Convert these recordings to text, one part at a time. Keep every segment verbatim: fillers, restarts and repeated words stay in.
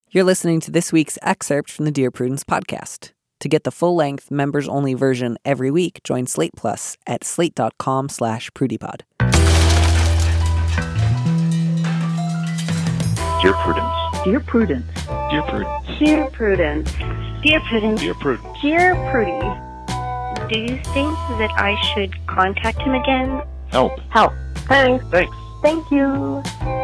You're listening to this week's excerpt from the Dear Prudence podcast. To get the full-length, members-only version every week, join Slate Plus at slate.com slash prudypod. Dear Prudence. Dear Prudence. Dear Prudence. Dear Prudence. Dear Prudence. Dear Prudence. Dear Prudy. Do you think that I should contact him again? Help. Help. Thanks. Thanks. Thank you.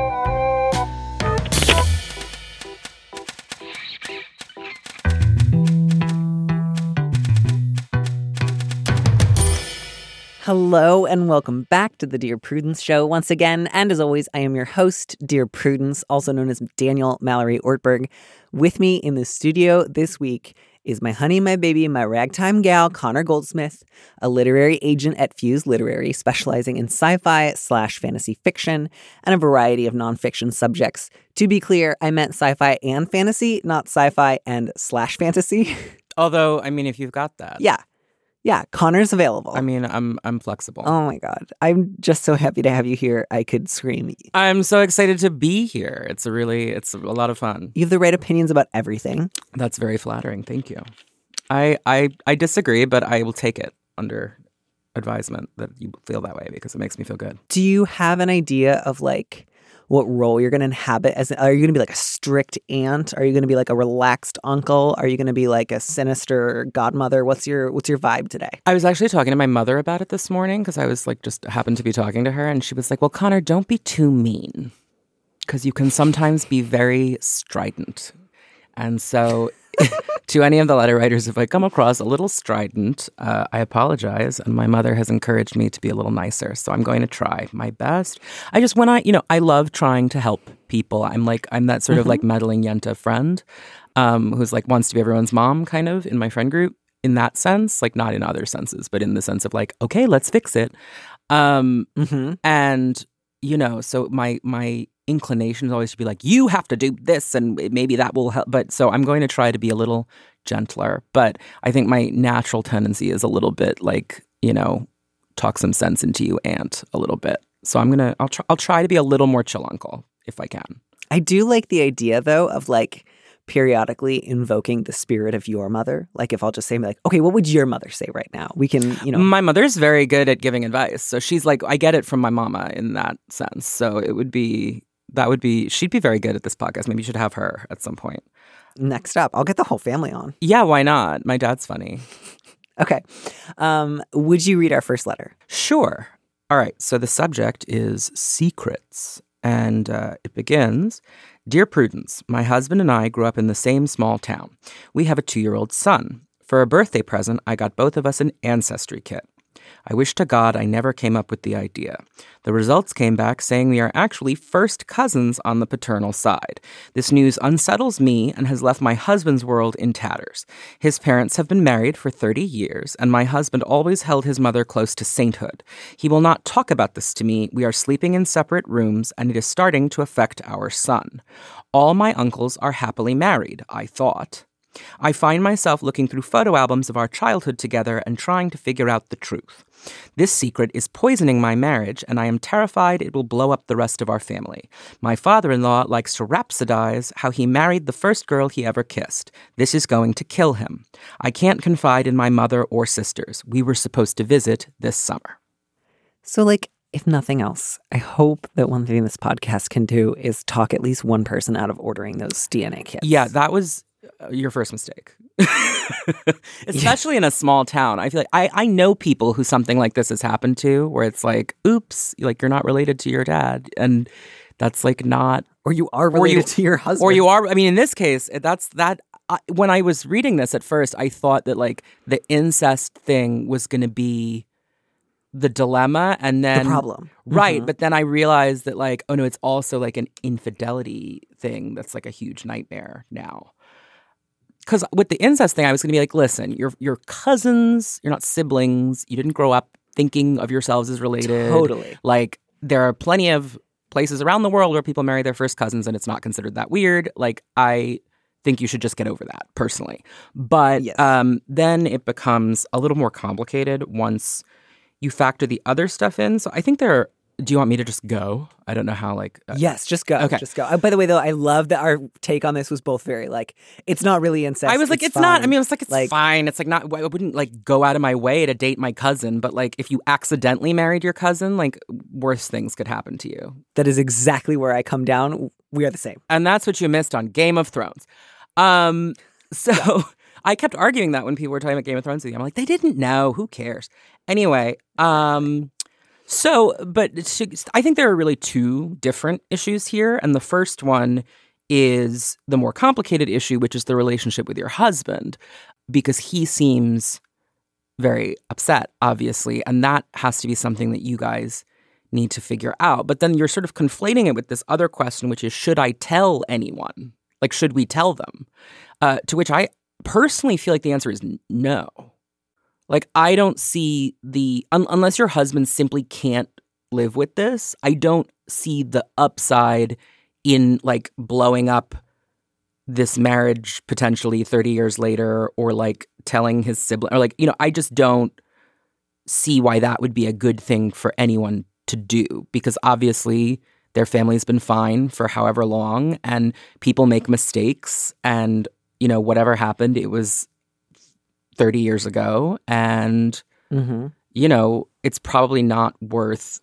Hello and welcome back to the Dear Prudence Show once again. And as always, I am your host, Dear Prudence, also known as Daniel Mallory Ortberg. With me in the studio this week is my honey, my baby, my ragtime gal, Connor Goldsmith, a literary agent at Fuse Literary, specializing in sci-fi slash fantasy fiction and a variety of nonfiction subjects. To be clear, I meant sci-fi and fantasy, not sci-fi and slash fantasy. Although, I mean, if you've got that. Yeah. Yeah, Connor's available. I mean, I'm I'm flexible. Oh my God. I'm just so happy to have you here. I could scream. I'm so excited to be here. It's a really, it's a lot of fun. You have the right opinions about everything. That's very flattering. Thank you. I I, I disagree, but I will take it under advisement that you feel that way because it makes me feel good. Do you have an idea of like what role you're going to inhabit? As Are you going to be like a strict aunt? Are you going to be like a relaxed uncle? Are you going to be like a sinister godmother? What's your what's your vibe today? I was actually talking to my mother about it this morning because I was like just happened to be talking to her and she was like, well, Connor, don't be too mean because you can sometimes be very strident. And so to any of the letter writers, if I come across a little strident, uh, I apologize. And my mother has encouraged me to be a little nicer. So I'm going to try my best. I just, when I, you know, I love trying to help people. I'm like, I'm that sort mm-hmm. of like meddling Yenta friend um, who's like wants to be everyone's mom kind of in my friend group in that sense, like not in other senses, but in the sense of like, okay, let's fix it. Um, mm-hmm. And, you know, so my, my, inclination is always to be like, you have to do this and maybe that will help. But so I'm going to try to be a little gentler. But I think my natural tendency is a little bit like, you know, talk some sense into you, aunt, a little bit. So I'm going to, I'll try, I'll try to be a little more chill uncle if I can. I do like the idea though of like periodically invoking the spirit of your mother. Like if I'll just say like, okay, what would your mother say right now? We can, you know. My mother's very good at giving advice. So she's like, I get it from my mama in that sense. So it would be, That would be, she'd be very good at this podcast. Maybe you should have her at some point. Next up, I'll get the whole family on. Yeah, why not? My dad's funny. Okay. Um, would you read our first letter? Sure. All right. So the subject is secrets. And uh, it begins, Dear Prudence, my husband and I grew up in the same small town. We have a two-year-old son. For a birthday present, I got both of us an ancestry kit. I wish to God I never came up with the idea. The results came back saying we are actually first cousins on the paternal side. This news unsettles me and has left my husband's world in tatters. His parents have been married for thirty years, and my husband always held his mother close to sainthood. He will not talk about this to me. We are sleeping in separate rooms, and it is starting to affect our son. All my uncles are happily married, I thought. I find myself looking through photo albums of our childhood together and trying to figure out the truth. This secret is poisoning my marriage, and I am terrified it will blow up the rest of our family. My father-in-law likes to rhapsodize how he married the first girl he ever kissed. This is going to kill him. I can't confide in my mother or sisters. We were supposed to visit this summer. So, like, if nothing else, I hope that one thing this podcast can do is talk at least one person out of ordering those D N A kits. Yeah, that was your first mistake. Especially yeah. in a small town. I feel like I, I know people who something like this has happened to where it's like, oops, like you're not related to your dad. And that's like not. Or you are related you, to your husband. Or you are. I mean, in this case, that's that. I, when I was reading this at first, I thought that like the incest thing was going to be the dilemma and then the problem. Right. Mm-hmm. But then I realized that like, oh no, it's also like an infidelity thing that's like a huge nightmare now. Because with the incest thing, I was going to be like, listen, you're, you're cousins, you're not siblings, you didn't grow up thinking of yourselves as related. Totally. Like, there are plenty of places around the world where people marry their first cousins and it's not considered that weird. Like, I think you should just get over that, personally. But yes. um, then it becomes a little more complicated once you factor the other stuff in. So I think there are do you want me to just go? I don't know how, like... Uh, yes, just go. Okay. Just go. Uh, by the way, though, I love that our take on this was both very, like, it's not really incest. I was like, it's, it's not. fine. I mean, I was like, it's Like- fine. It's like not, I wouldn't like go out of my way to date my cousin. But like, if you accidentally married your cousin, like worse things could happen to you. That is exactly where I come down. We are the same. And that's what you missed on Game of Thrones. Um, so yeah. I kept arguing that when people were talking about Game of Thrones with you. I'm like, they didn't know. Who cares? Anyway, um... So, but I think there are really two different issues here. And the first one is the more complicated issue, which is the relationship with your husband, because he seems very upset, obviously. And that has to be something that you guys need to figure out. But then you're sort of conflating it with this other question, which is, should I tell anyone? Like, should we tell them? Uh, to which I personally feel like the answer is no. Like, I don't see the, un- unless your husband simply can't live with this, I don't see the upside in, like, blowing up this marriage potentially thirty years later, or, like, telling his sibling, or, like, you know, I just don't see why that would be a good thing for anyone to do, because obviously their family's been fine for however long, and people make mistakes, and, you know, whatever happened, it was thirty years ago, and Mm-hmm. you know, it's probably not worth,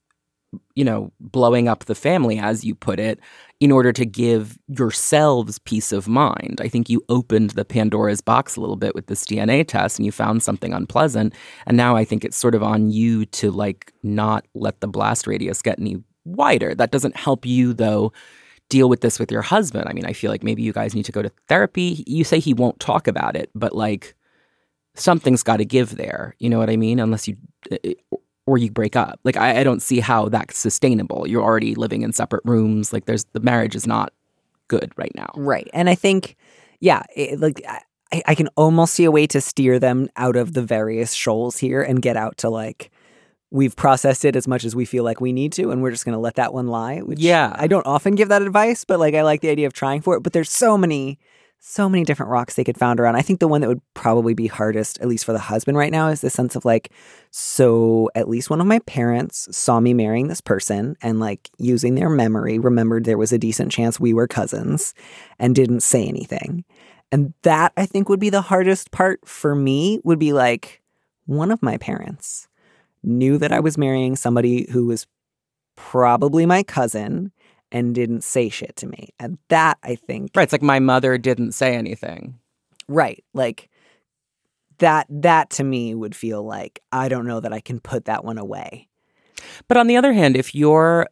you know, blowing up the family, as you put it, in order to give yourselves peace of mind. I think you opened the Pandora's box a little bit with this D N A test, and you found something unpleasant, and now I think it's sort of on you to, like, not let the blast radius get any wider. That doesn't help you, though, deal with this with your husband. I mean, I feel like maybe you guys need to go to therapy. You say he won't talk about it, but, like, something's got to give there. You know what I mean? Unless you, or you break up. Like, I, I don't see how that's sustainable. You're already living in separate rooms. Like, there's, the marriage is not good right now. Right. And I think, yeah, it, like, I, I can almost see a way to steer them out of the various shoals here and get out to, like, we've processed it as much as we feel like we need to, and we're just going to let that one lie. Which Yeah. I don't often give that advice, but, like, I like the idea of trying for it. But there's so many... so many different rocks they could founder on. I think the one that would probably be hardest, at least for the husband right now, is the sense of, like, so at least one of my parents saw me marrying this person and, like, using their memory, remembered there was a decent chance we were cousins and didn't say anything. And that, I think, would be the hardest part for me, would be, like, one of my parents knew that I was marrying somebody who was probably my cousin and didn't say shit to me. And that, I think... Right. It's like my mother didn't say anything. Right. Like, that, that to me would feel like, I don't know that I can put that one away. But on the other hand, if you're...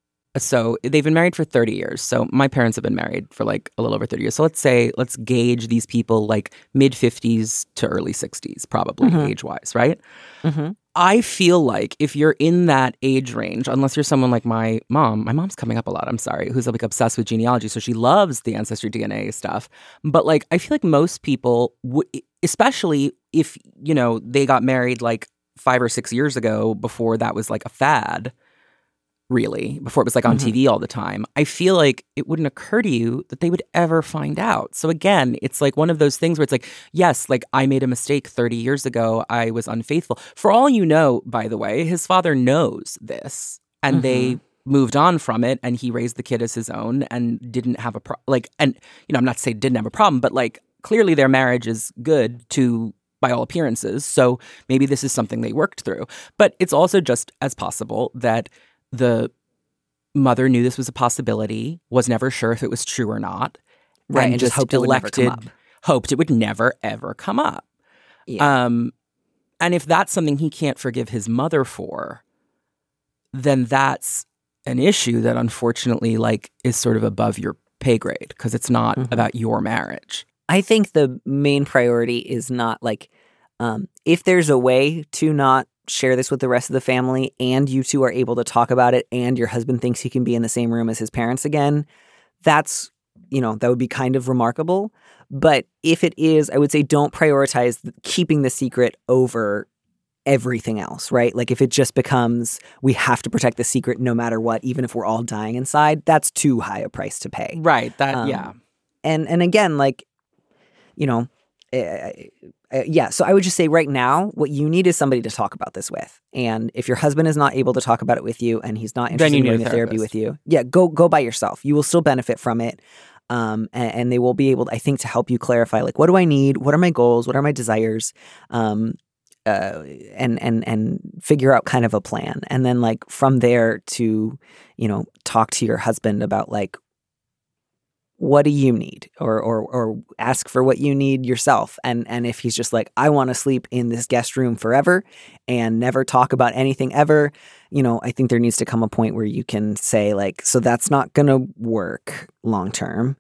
So they've been married for thirty years. So my parents have been married for, like, a little over thirty years. So let's say, let's gauge these people, like, mid-fifties to early sixties, probably, Mm-hmm. age-wise, right? Mm-hmm. I feel like if you're in that age range, unless you're someone like my mom, my mom's coming up a lot, I'm sorry, who's, like, obsessed with genealogy, so she loves the Ancestry D N A stuff. But, like, I feel like most people, w- especially if, you know, they got married, like, five or six years ago before that was, like, a fad, really, before it was, like, on Mm-hmm. T V all the time, I feel like it wouldn't occur to you that they would ever find out. So again, it's like one of those things where it's like, yes, like, I made a mistake thirty years ago. I was unfaithful. For all you know, by the way, his father knows this, and Mm-hmm. they moved on from it, and he raised the kid as his own and didn't have a pro- like, and, you know, I'm not saying didn't have a problem, but, like, clearly their marriage is good to, by all appearances. So maybe this is something they worked through. But it's also just as possible that the mother knew this was a possibility, was never sure if it was true or not, Right, and, and just hoped it would never come elected, up. hoped it would never, ever come up. Yeah. Um, and if that's something he can't forgive his mother for, then that's an issue that unfortunately, like, is sort of above your pay grade, because it's not Mhm. about your marriage. I think the main priority is not, like, um, if there's a way to not share this with the rest of the family and you two are able to talk about it and your husband thinks he can be in the same room as his parents again, that's, you know, that would be kind of remarkable. But if it is, I would say don't prioritize keeping the secret over everything else, right? Like, if it just becomes, we have to protect the secret no matter what, even if we're all dying inside, that's too high a price to pay. Right. That, Um, yeah. And, and again, like, you know, I, uh, yeah. So I would just say right now, what you need is somebody to talk about this with. And if your husband is not able to talk about it with you and he's not Then interested you in need a doing the therapy therapist. with you, yeah, go go by yourself. You will still benefit from it. Um, and, and they will be able, I think, to help you clarify, like, what do I need? What are my goals? What are my desires? Um, uh, and and and figure out kind of a plan. And then, like, from there to, you know, talk to your husband about, like, what do you need? Or or or ask for what you need yourself. And and if he's just like, I want to sleep in this guest room forever and never talk about anything ever, you know, I think there needs to come a point where you can say, like, so that's not going to work long term.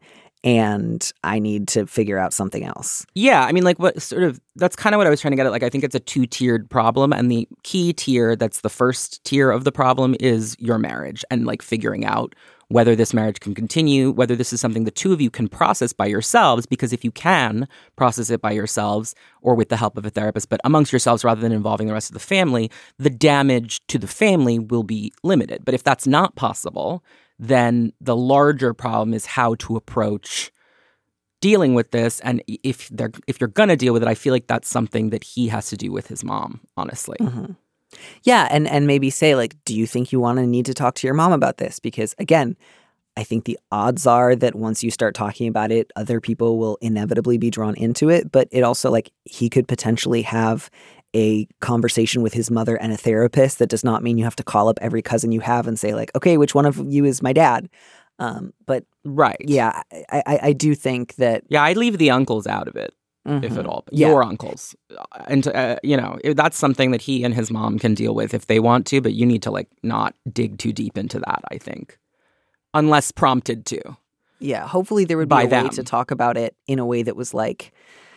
And I need to figure out something else. Yeah, I mean, like, what sort of, that's kind of what I was trying to get at. Like, I think it's a two-tiered problem. And the key tier, that's the first tier of the problem, is your marriage and, like, figuring out whether this marriage can continue, whether this is something the two of you can process by yourselves, because if you can process it by yourselves or with the help of a therapist, but amongst yourselves rather than involving the rest of the family, the damage to the family will be limited. But if that's not possible, then the larger problem is how to approach dealing with this. And if they're if you're going to deal with it, I feel like that's something that he has to do with his mom, honestly. Mm-hmm. Yeah, and and maybe say, like, do you think you want to need to talk to your mom about this? Because, again, I think the odds are that once you start talking about it, other people will inevitably be drawn into it. But it also, like, he could potentially have a conversation with his mother and a therapist. That does not mean you have to call up every cousin you have and say, like, okay, which one of you is my dad? Um, but Right. yeah, I, I, I do think that. Yeah, I'd leave the uncles out of it. Mhm. If at all. But Yeah. Your uncles. And, uh, you know, if that's something that he and his mom can deal with if they want to, but you need to, like, not dig too deep into that, I think. Unless prompted to. Yeah, hopefully there would be By a way them. to talk about it in a way that was like,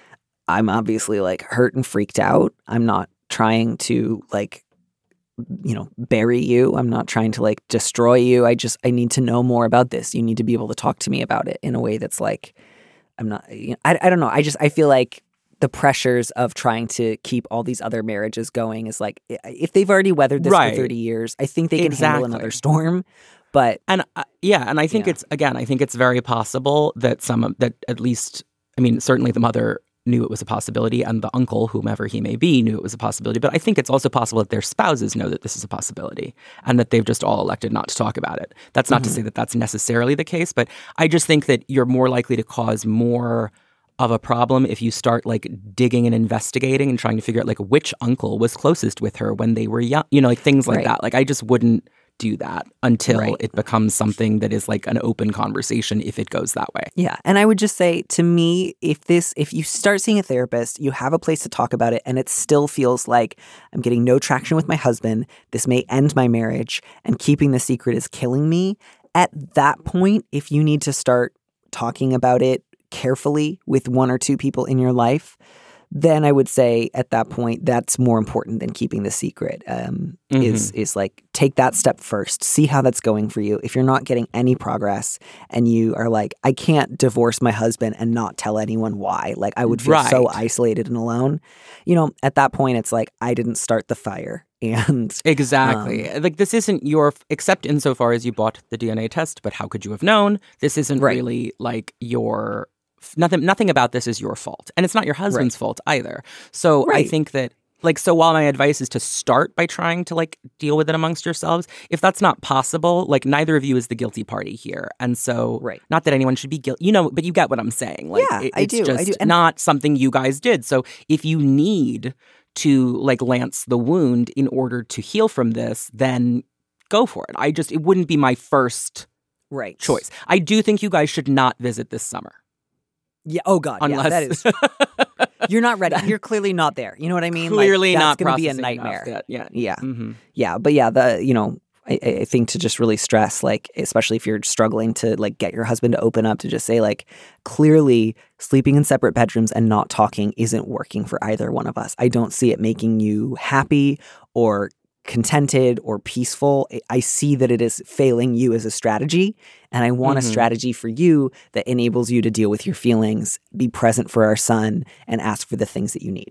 I'm obviously, like, hurt and freaked out. I'm not trying to, like, you know, bury you. I'm not trying to, like, destroy you. I just, I need to know more about this. You need to be able to talk to me about it in a way that's like, I'm not, you know, I, I don't know. I just, I feel like the pressures of trying to keep all these other marriages going is like, if they've already weathered this Right. for thirty years, I think they can handle Exactly. another storm. But And uh, yeah, and I think Yeah. it's, again, I think it's very possible that some of, that at least, I mean, certainly the mother knew it was a possibility and the uncle, whomever he may be, knew it was a possibility. But I think it's also possible that their spouses know that this is a possibility and that they've just all elected not to talk about it. That's not Mhm. to say that that's necessarily the case, but I just think that you're more likely to cause more of a problem if you start, like, digging and investigating and trying to figure out, like, which uncle was closest with her when they were young, you know, like things like Right. that. Like, I just wouldn't do that until Right. it becomes something that is like an open conversation if it goes that way. yeah, and I would just say, to me, if this, if you start seeing a therapist, you have a place to talk about it, and it still feels like I'm getting no traction with my husband, this may end my marriage, and keeping the secret is killing me. At that point, if you need to start talking about it carefully with one or two people in your life, then I would say at that point that's more important than keeping the secret. Um, Mhm. Is is like, take that step first, see how that's going for you. If you're not getting any progress and you are like, I can't divorce my husband and not tell anyone why, like I would feel so Right. isolated and alone. You know, at that point it's like, I didn't start the fire, and Exactly. Um, like, this isn't your, except insofar as you bought the D N A test, but how could you have known? This isn't Right. really like your, nothing, nothing about this is your fault. And it's not your husband's fault either. So I Right. think that, like, so while my advice is to start by trying to, like, deal with it amongst yourselves, if that's not possible, like, neither of you is the guilty party here. And so, Right. not that anyone should be guilty, you know, but you get what I'm saying. Like, Yeah, it- I it's do, I just do. And- not something you guys did. So if you need to, like, lance the wound in order to heal from this, then go for it. I just, it wouldn't be my first right choice. I do think you guys should not visit this summer. Yeah. Oh God. Unless Yeah. That is. You're not ready. You're clearly not there. You know what I mean? clearly like, not that's going to be a processing enough nightmare. that- yeah. Yeah. Mhm. Yeah, but yeah, the you know, I, I think to just really stress, like, especially if you're struggling to, like, get your husband to open up, to just say, like, clearly sleeping in separate bedrooms and not talking isn't working for either one of us. I don't see it making you happy or contented or peaceful. I- I see that it is failing you as a strategy, and I want Mhm. a strategy for you that enables you to deal with your feelings, be present for our son, and ask for the things that you need.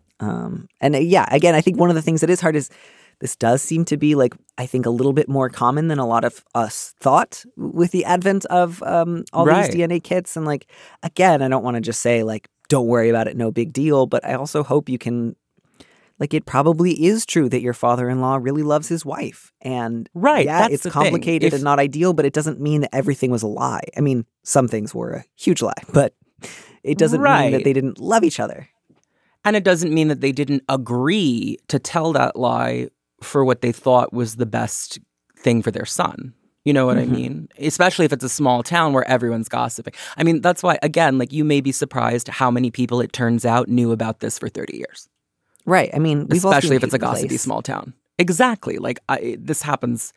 Um, and uh, yeah, again, I think one of the things that is hard is this does seem to be, like, I think, a little bit more common than a lot of us thought with the advent of um, all Right. these D N A kits. And, like, again, I don't want to just say, like, don't worry about it, no big deal. But I also hope you can, like, it probably is true that your father-in-law really loves his wife. And right, yeah, that's it's the complicated thing. If, and not ideal, but it doesn't mean that everything was a lie. I mean, some things were a huge lie, but it doesn't right. mean that they didn't love each other. And it doesn't mean that they didn't agree to tell that lie for what they thought was the best thing for their son. You know what mm-hmm. I mean? Especially if it's a small town where everyone's gossiping. I mean, that's why, again, like, you may be surprised how many people, it turns out, knew about this for thirty years. Right. I mean, we've especially all if it's a gossipy place. small town. Exactly. Like, I, this happens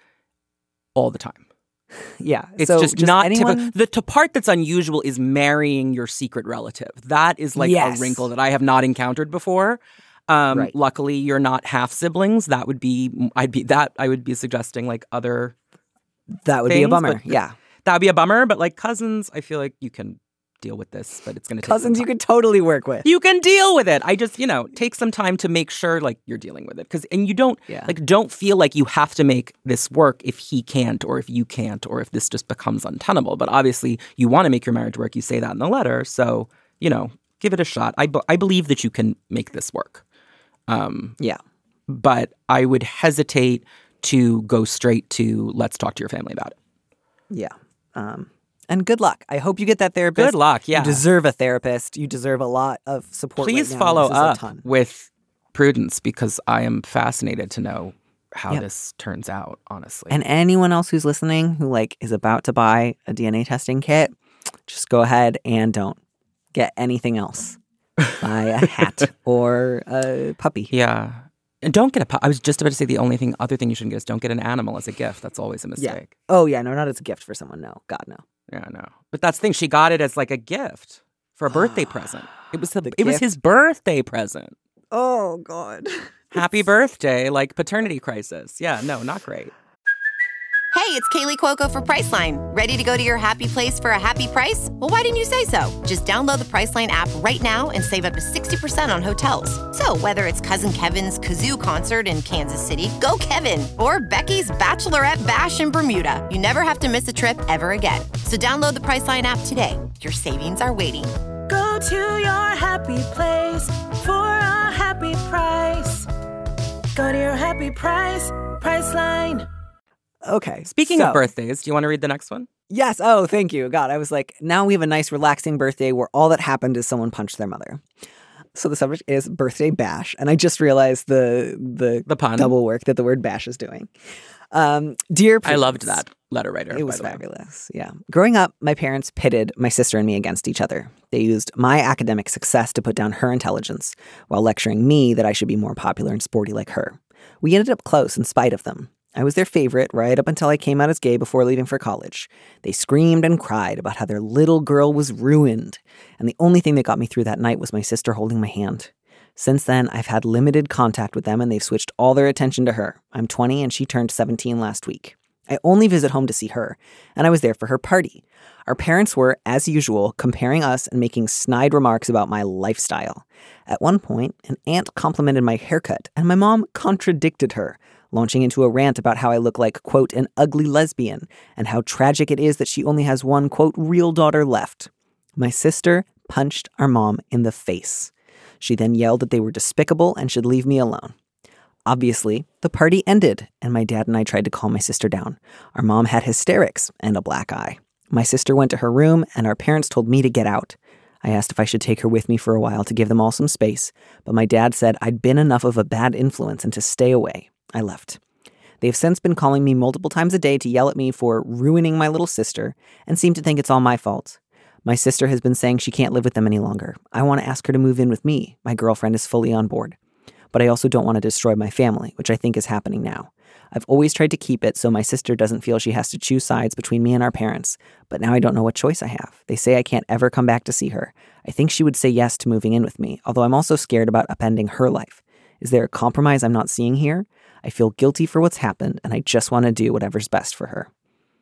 all the time. Yeah. It's so just, just not anyone... typical. The t- part that's unusual is marrying your secret relative. That is like yes. a wrinkle that I have not encountered before. Um, right. Luckily, you're not half siblings. That would be, I'd be, that I would be suggesting like other That would things, be a bummer. but, Yeah. That would be a bummer. But like cousins, I feel like you can deal with this, but it's going to take cousins some you time. could totally work with. You can deal with it. I just, you know, take some time to make sure like you're dealing with it. Cause, and you don't yeah. like, don't feel like you have to make this work if he can't, or if you can't, or if this just becomes untenable. But obviously you want to make your marriage work. You say that in the letter. So, you know, give it a shot. I, b- I believe that you can make this work. Um, yeah. But I would hesitate to go straight to let's talk to your family about it. Yeah. Um, and good luck. I hope you get that therapist. Good luck. Yeah. You deserve a therapist. You deserve a lot of support. Please right now. follow this up is a ton. with Prudence because I am fascinated to know how yep. this turns out, honestly. And anyone else who's listening who like is about to buy a D N A testing kit, just go ahead and don't get anything else. Buy a hat or a puppy. Yeah. And don't get a puppy. I was just about to say the only thing, other thing you shouldn't get is don't get an animal as a gift. That's always a mistake. Yeah. Oh, yeah. No, not as a gift for someone. No. God, no. Yeah, no. But that's the thing. She got it as like a gift for a birthday present. It was the, The it was gift? his birthday present. Oh, God. Happy birthday, like paternity crisis. Yeah, no, not great. Hey, it's Kaylee Cuoco for Priceline. Ready to go to your happy place for a happy price? Well, why didn't you say so? Just download the Priceline app right now and save up to sixty percent on hotels. So whether it's Cousin Kevin's Kazoo Concert in Kansas City, go Kevin, or Becky's Bachelorette Bash in Bermuda, you never have to miss a trip ever again. So download the Priceline app today. Your savings are waiting. Go to your happy place for a happy price. Go to your happy price, Priceline. Okay. Speaking so, of birthdays, do you want to read the next one? Yes. Oh, thank you. God, I was like, now we have a nice, relaxing birthday where all that happened is someone punched their mother. So the subject is birthday bash. And I just realized the the, the pun. double work that the word bash is doing. Um, dear Prudence, I loved that letter writer. It was by the fabulous. Way. Yeah. Growing up, my parents pitted my sister and me against each other. They used my academic success to put down her intelligence while lecturing me that I should be more popular and sporty like her. We ended up close in spite of them. I was their favorite right up until I came out as gay before leaving for college. They screamed and cried about how their little girl was ruined. And the only thing that got me through that night was my sister holding my hand. Since then, I've had limited contact with them and they've switched all their attention to her. I'm twenty and she turned seventeen last week. I only visit home to see her, and I was there for her party. Our parents were, as usual, comparing us and making snide remarks about my lifestyle. At one point, an aunt complimented my haircut, and my mom contradicted her, launching into a rant about how I look like, quote, an ugly lesbian, and how tragic it is that she only has one, quote, real daughter left. My sister punched our mom in the face. She then yelled that they were despicable and should leave me alone. Obviously, the party ended, and my dad and I tried to calm my sister down. Our mom had hysterics and a black eye. My sister went to her room, and our parents told me to get out. I asked if I should take her with me for a while to give them all some space, but my dad said I'd been enough of a bad influence and to stay away. I left. They've since been calling me multiple times a day to yell at me for ruining my little sister and seem to think it's all my fault. My sister has been saying she can't live with them any longer. I want to ask her to move in with me. My girlfriend is fully on board. But I also don't want to destroy my family, which I think is happening now. I've always tried to keep it so my sister doesn't feel she has to choose sides between me and our parents, but now I don't know what choice I have. They say I can't ever come back to see her. I think she would say yes to moving in with me, although I'm also scared about upending her life. Is there a compromise I'm not seeing here? I feel guilty for what's happened, and I just want to do whatever's best for her.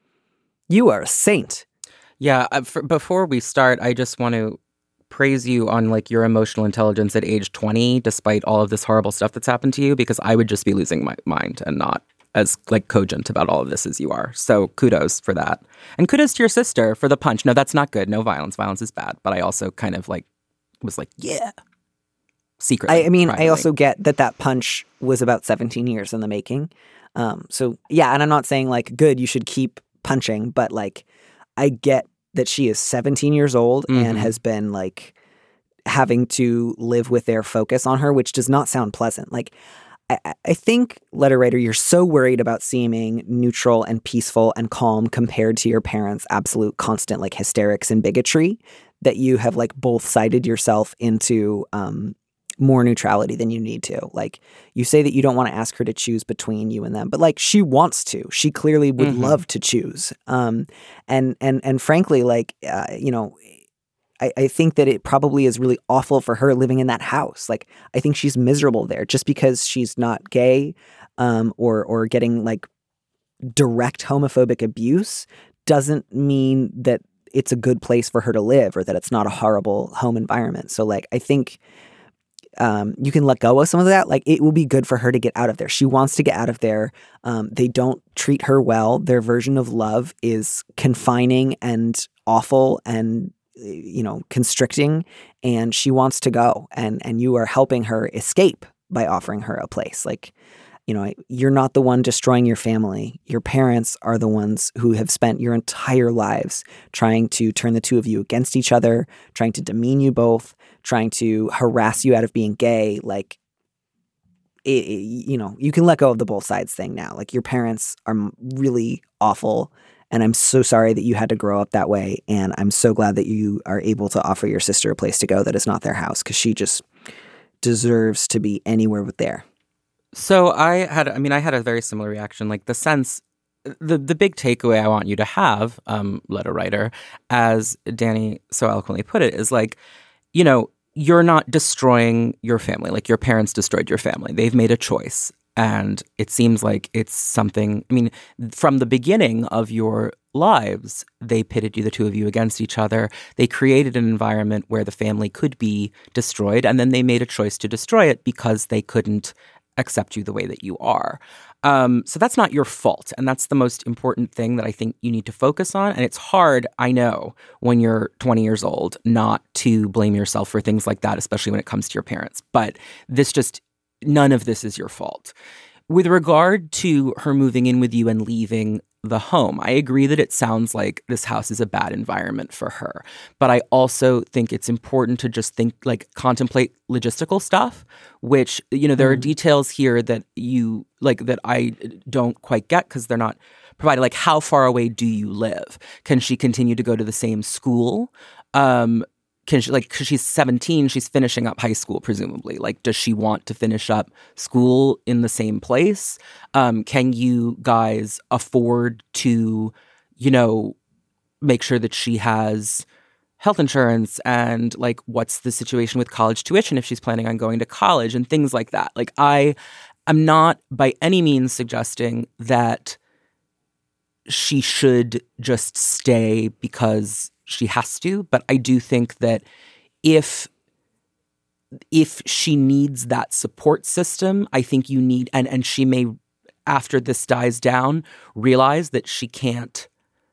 You are a saint. Yeah, uh, for, before we start, I just want to praise you on like your emotional intelligence at age twenty, despite all of this horrible stuff that's happened to you, because I would just be losing my mind and not as like cogent about all of this as you are. So kudos for that. And kudos to your sister for the punch. No, that's not good. No violence. Violence is bad. But I also kind of like was like, yeah. Secretly. I, I mean, privately. I also get that that punch was about seventeen years in the making. Um, so, yeah, and I'm not saying, like, good, you should keep punching, but, like, I get that she is seventeen years old mm-hmm. and has been, like, having to live with their focus on her, which does not sound pleasant. Like, I, I think, letter writer, you're so worried about seeming neutral and peaceful and calm compared to your parents' absolute constant, like, hysterics and bigotry that you have, like, both sided yourself into um, more neutrality than you need to. Like, you say that you don't want to ask her to choose between you and them, but, like, she wants to. She clearly would mm-hmm. love to choose. Um, and and and frankly, like, uh, you know, I, I think that it probably is really awful for her living in that house. Like, I think she's miserable there just because she's not gay um, or or getting, like, direct homophobic abuse doesn't mean that it's a good place for her to live or that it's not a horrible home environment. So, like, I think Um, you can let go of some of that. Like, it will be good for her to get out of there. She wants to get out of there. Um, they don't treat her well. Their version of love is confining and awful and, you know, constricting. And she wants to go. And and you are helping her escape by offering her a place. Like, you know, you're not the one destroying your family. Your parents are the ones who have spent your entire lives trying to turn the two of you against each other, trying to demean you both, trying to harass you out of being gay. Like, it, it, you know, you can let go of the both sides thing now. Like, your parents are really awful, and I'm so sorry that you had to grow up that way. And I'm so glad that you are able to offer your sister a place to go that is not their house, because she just deserves to be anywhere but there. So I had, I mean, I had a very similar reaction. Like, the sense, the the big takeaway I want you to have, um, letter writer, as Danny so eloquently put it, is like, you know, you're not destroying your family. Like, your parents destroyed your family. They've made a choice. And it seems like it's something, I mean, from the beginning of your lives, they pitted you, the two of you, against each other. They created an environment where the family could be destroyed. And then they made a choice to destroy it because they couldn't accept you the way that you are. Um, so that's not your fault. And that's the most important thing that I think you need to focus on. And it's hard, I know, when you're twenty years old, not to blame yourself for things like that, especially when it comes to your parents. But this just, none of this is your fault. With regard to her moving in with you and leaving the home, I agree that it sounds like this house is a bad environment for her. But I also think it's important to just think, like, contemplate logistical stuff, which, you know, there mm. are details here that you, like, that I don't quite get because they're not provided. Like, how far away do you live? Can she continue to go to the same school? Um, Can she, like, because she's seventeen, she's finishing up high school, presumably. Like, does she want to finish up school in the same place? Um, can you guys afford to, you know, make sure that she has health insurance? And, like, what's the situation with college tuition if she's planning on going to college and things like that? Like, I am not by any means suggesting that she should just stay because she has to, but I do think that if if she needs that support system, I think you need, and, and she may, after this dies down, realize that she can't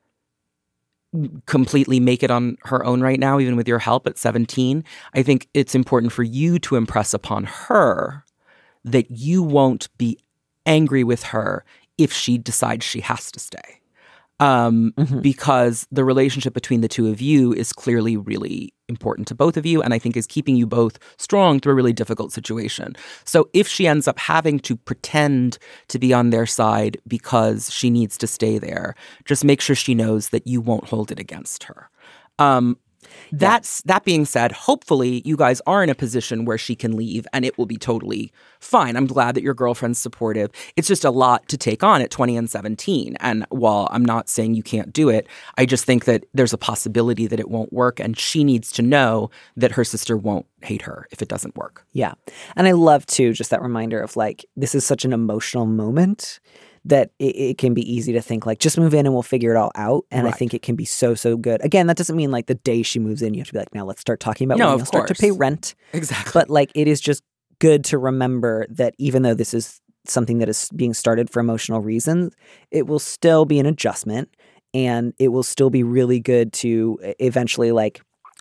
completely make it on her own right now, even with your help at seventeen. I think it's important for you to impress upon her that you won't be angry with her if she decides she has to stay. Um, mm-hmm. Because the relationship between the two of you is clearly really important to both of you, and I think is keeping you both strong through a really difficult situation. So if she ends up having to pretend to be on their side because she needs to stay there, just make sure she knows that you won't hold it against her. Um, That's yeah. That being said, hopefully you guys are in a position where she can leave and it will be totally fine. I'm glad that your girlfriend's supportive. It's just a lot to take on at twenty and seventeen. And while I'm not saying you can't do it, I just think that there's a possibility that it won't work. And she needs to know that her sister won't hate her if it doesn't work. Yeah. And I love, too, just that reminder of, like, this is such an emotional moment that it, it can be easy to think, like, just move in and we'll figure it all out. And right. I think it can be so, so good. Again, that doesn't mean, like, the day she moves in, you have to be like, now let's start talking about no, when you'll start to pay rent. Exactly. But, like, it is just good to remember that even though this is something that is being started for emotional reasons, it will still be an adjustment. And it will still be really good to eventually, like,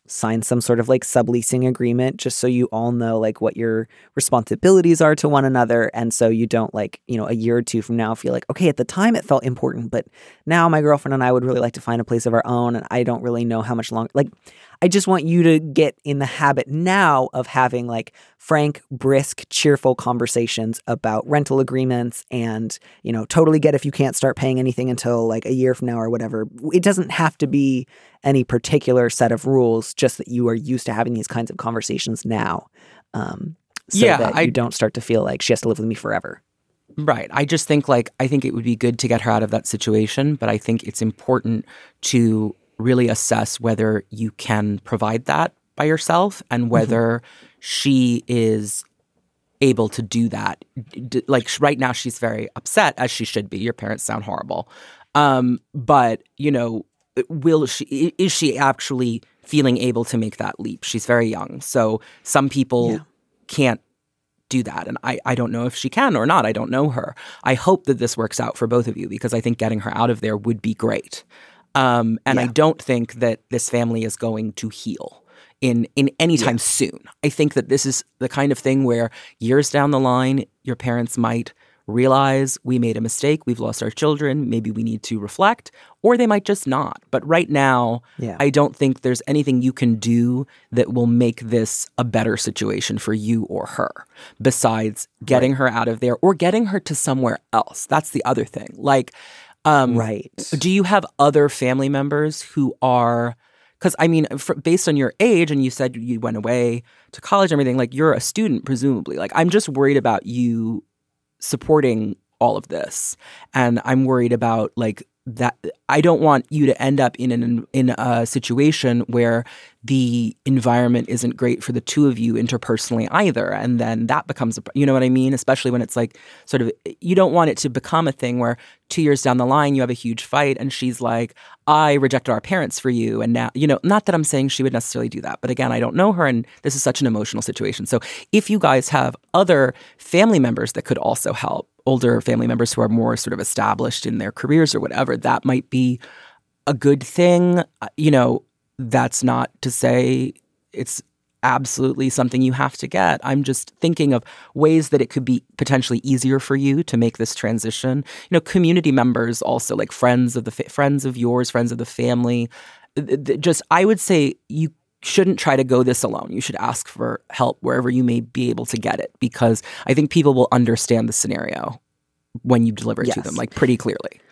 sign some sort of like subleasing agreement just so you all know like what your responsibilities are to one another. And so you don't like, you know, a year or two from now feel like, okay, at the time it felt important, but now my girlfriend and I would really like to find a place of our own. And I don't really know how much longer. Like, I just want you to get in the habit now of having like frank, brisk, cheerful conversations about rental agreements and, you know, totally get if you can't start paying anything until like a year from now or whatever. It doesn't have to be any particular set of rules, just that you are used to having these kinds of conversations now. Um, so yeah, that I, you don't start to feel like she has to live with me forever. Right. I just think like, I think it would be good to get her out of that situation, but I think it's important to really assess whether you can provide that by yourself and whether mm-hmm. she is able to do that. D- like right now she's very upset, as she should be. Your parents sound horrible. Um, but, you know, will she, is she actually feeling able to make that leap? She's very young. So some people yeah. can't do that. And I, I don't know if she can or not. I don't know her. I hope that this works out for both of you because I think getting her out of there would be great. Um, and yeah. I don't think that this family is going to heal in in any time yeah. soon. I think that this is the kind of thing where years down the line, your parents might realize we made a mistake, we've lost our children, maybe we need to reflect, or they might just not. But right now, yeah. I don't think there's anything you can do that will make this a better situation for you or her, besides getting right. her out of there or getting her to somewhere else. That's the other thing. Like, Um, right. Do you have other family members who are, because I mean, for, based on your age, and you said you went away to college and everything, like you're a student, presumably. Like I'm just worried about you supporting all of this. And I'm worried about like that. I don't want you to end up in an in a situation where the environment isn't great for the two of you interpersonally either. And then that becomes, a, you know what I mean? Especially when it's like sort of, you don't want it to become a thing where two years down the line, you have a huge fight and she's like, I rejected our parents for you. And now, you know, not that I'm saying she would necessarily do that, but again, I don't know her and this is such an emotional situation. So if you guys have other family members that could also help, older family members who are more sort of established in their careers or whatever, that might be a good thing. You know, that's not to say it's absolutely something you have to get. I'm just thinking of ways that it could be potentially easier for you to make this transition. You know, community members also, like friends of the fa- friends of yours, friends of the family. Just, I would say you shouldn't try to go this alone. You should ask for help wherever you may be able to get it, because I think people will understand the scenario when you deliver it yes. to them, like pretty clearly.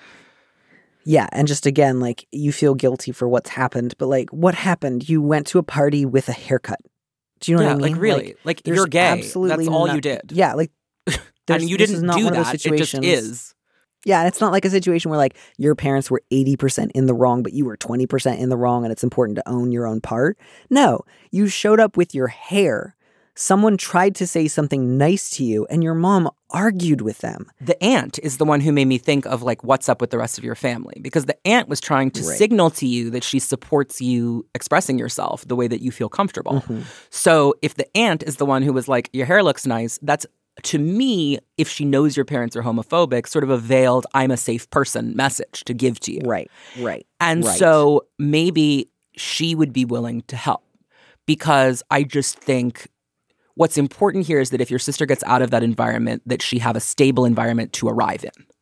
Yeah, and just again, like you feel guilty for what's happened, but like what happened? You went to a party with a haircut. Do you know yeah, what I mean? Like really, like, like you're gay. That's all not, you did. Yeah, like and you didn't do that. It just is. Yeah, and it's not like a situation where like your parents were eighty percent in the wrong, but you were twenty percent in the wrong, and it's important to own your own part. No, you showed up with your hair. Someone tried to say something nice to you, and your mom argued with them. The aunt is the one who made me think of, like, what's up with the rest of your family? Because the aunt was trying to right. signal to you that she supports you expressing yourself the way that you feel comfortable. Mm-hmm. So if the aunt is the one who was like, your hair looks nice, that's, to me, if she knows your parents are homophobic, sort of a veiled, I'm a safe person message to give to you. Right, right. And right. so maybe she would be willing to help, because I just think what's important here is that if your sister gets out of that environment, that she have a stable environment to arrive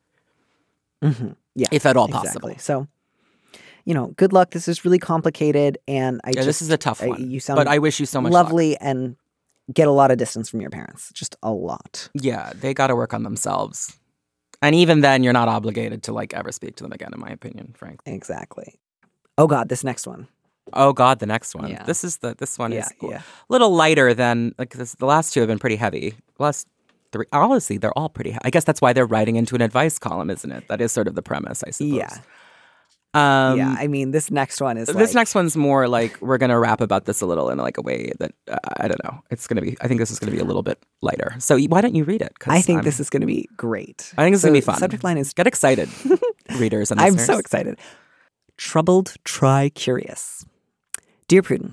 in. Mm-hmm. Yeah, if at all exactly. possible. So, you know, good luck. This is really complicated, and I yeah, just, this is a tough one. I, you sound but I wish you so much lovely luck. And get a lot of distance from your parents, just a lot. Yeah, they got to work on themselves, and even then, you're not obligated to like ever speak to them again, in my opinion, frankly. Exactly. Oh God, this next one. Oh God, the next one. Yeah. This is the this one yeah, is yeah. a little lighter than like this, the last two have been pretty heavy. The last three, honestly, they're all pretty. I guess that's why they're writing into an advice column, isn't it? That is sort of the premise, I suppose. Yeah. Um, yeah. I mean, this next one is. This like, next one's more like we're gonna rap about this a little in like a way that uh, I don't know. It's gonna be. I think this is gonna be a little bit lighter. So why don't you read it? I think I'm, this is gonna be great. I think it's so gonna be fun. Subject line is get excited, readers and I'm listeners. so excited. Troubled, try curious. Dear Prudence,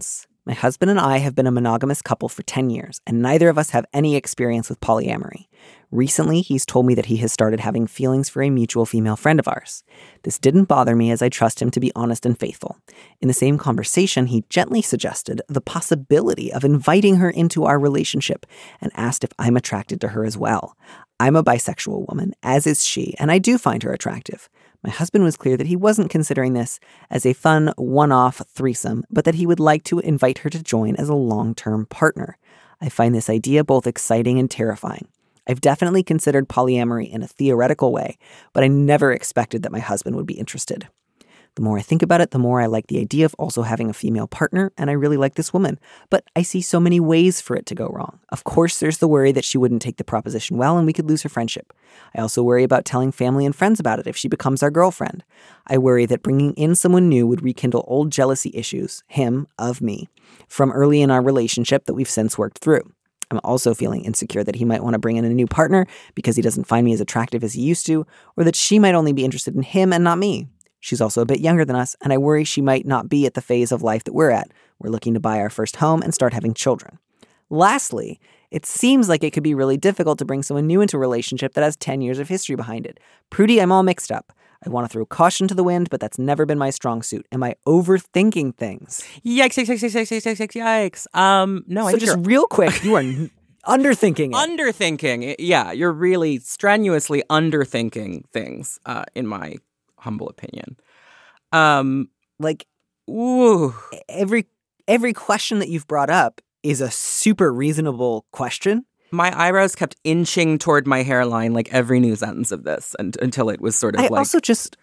My husband and I have been a monogamous couple for ten years, and neither of us have any experience with polyamory. Recently, he's told me that he has started having feelings for a mutual female friend of ours. This didn't bother me as I trust him to be honest and faithful. In the same conversation, he gently suggested the possibility of inviting her into our relationship and asked if I'm attracted to her as well. I'm a bisexual woman, as is she, and I do find her attractive. My husband was clear that he wasn't considering this as a fun one-off threesome, but that he would like to invite her to join as a long-term partner. I find this idea both exciting and terrifying. I've definitely considered polyamory in a theoretical way, but I never expected that my husband would be interested. The more I think about it, the more I like the idea of also having a female partner, and I really like this woman. But I see so many ways for it to go wrong. Of course, there's the worry that she wouldn't take the proposition well and we could lose her friendship. I also worry about telling family and friends about it if she becomes our girlfriend. I worry that bringing in someone new would rekindle old jealousy issues, him, of me, from early in our relationship that we've since worked through. I'm also feeling insecure that he might want to bring in a new partner because he doesn't find me as attractive as he used to, or that she might only be interested in him and not me. She's also a bit younger than us, and I worry she might not be at the phase of life that we're at. We're looking to buy our first home and start having children. Lastly, it seems like it could be really difficult to bring someone new into a relationship that has ten years of history behind it. Prudy, I'm all mixed up. I want to throw caution to the wind, but that's never been my strong suit. Am I overthinking things? Yikes, yikes, yikes, yikes, yikes, yikes, yikes. Um, no, I so think just you're real quick, you are n- underthinking it. underthinking. Yeah, you're really strenuously underthinking things, uh, in my humble opinion. Um, like, ooh. every every question that you've brought up is a super reasonable question. My eyebrows kept inching toward my hairline like every new sentence of this and, until it was sort of I like... also just,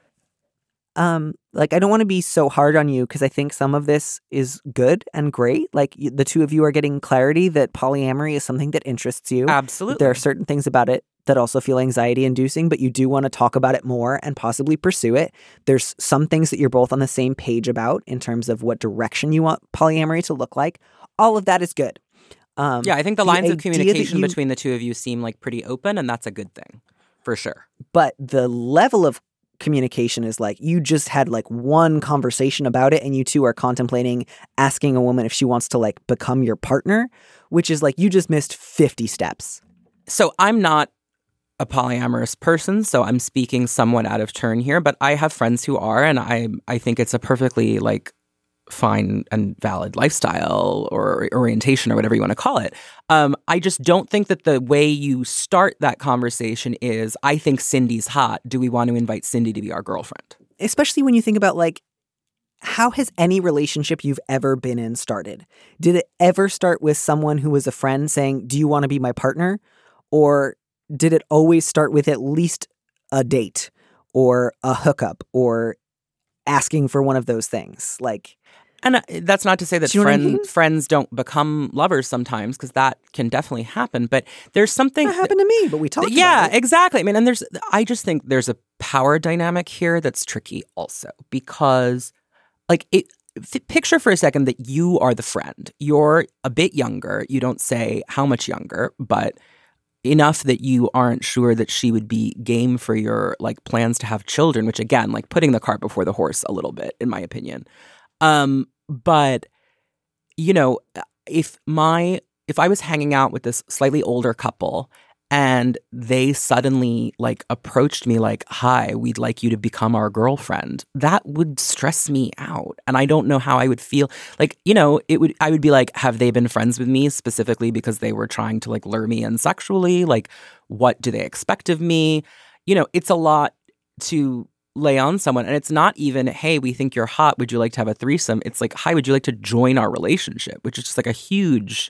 um, like, I don't want to be so hard on you because I think some of this is good and great. Like, y- the two of you are getting clarity that polyamory is something that interests you. Absolutely. There are certain things about it that also feel anxiety-inducing, but you do want to talk about it more and possibly pursue it. There's some things that you're both on the same page about in terms of what direction you want polyamory to look like. All of that is good. Um, yeah, I think the lines the of communication you, between the two of you seem like pretty open, and that's a good thing, for sure. But the level of communication is like you just had like one conversation about it, and you two are contemplating asking a woman if she wants to like become your partner, which is like you just missed fifty steps. So I'm not a polyamorous person, so I'm speaking somewhat out of turn here, but I have friends who are, and I I think it's a perfectly like fine and valid lifestyle or orientation or whatever you want to call it. Um, I just don't think that the way you start that conversation is, I think Cindy's hot. Do we want to invite Cindy to be our girlfriend? Especially when you think about like, how has any relationship you've ever been in started? Did it ever start with someone who was a friend saying, do you want to be my partner? Or did it always start with at least a date or a hookup or asking for one of those things? Like, and uh, that's not to say that Do you know what I friend, mean? friends don't become lovers sometimes, because that can definitely happen. But there's something that happened to me, but we talked yeah, about it. exactly. I mean, and there's, I just think there's a power dynamic here that's tricky also, because like it, f- picture for a second that you are the friend. You're a bit younger. You don't say how much younger, but enough that you aren't sure that she would be game for your like plans to have children, which again, like putting the cart before the horse a little bit, in my opinion. Um, but you know, if my, if I was hanging out with this slightly older couple and they suddenly like approached me like, hi, we'd like you to become our girlfriend, that would stress me out. And I don't know how I would feel. Like, you know, it would, I would be like, have they been friends with me specifically because they were trying to like lure me in sexually? Like, what do they expect of me? You know, it's a lot to lay on someone. And it's not even, hey, we think you're hot. Would you like to have a threesome? It's like, hi, would you like to join our relationship? Which is just like a huge...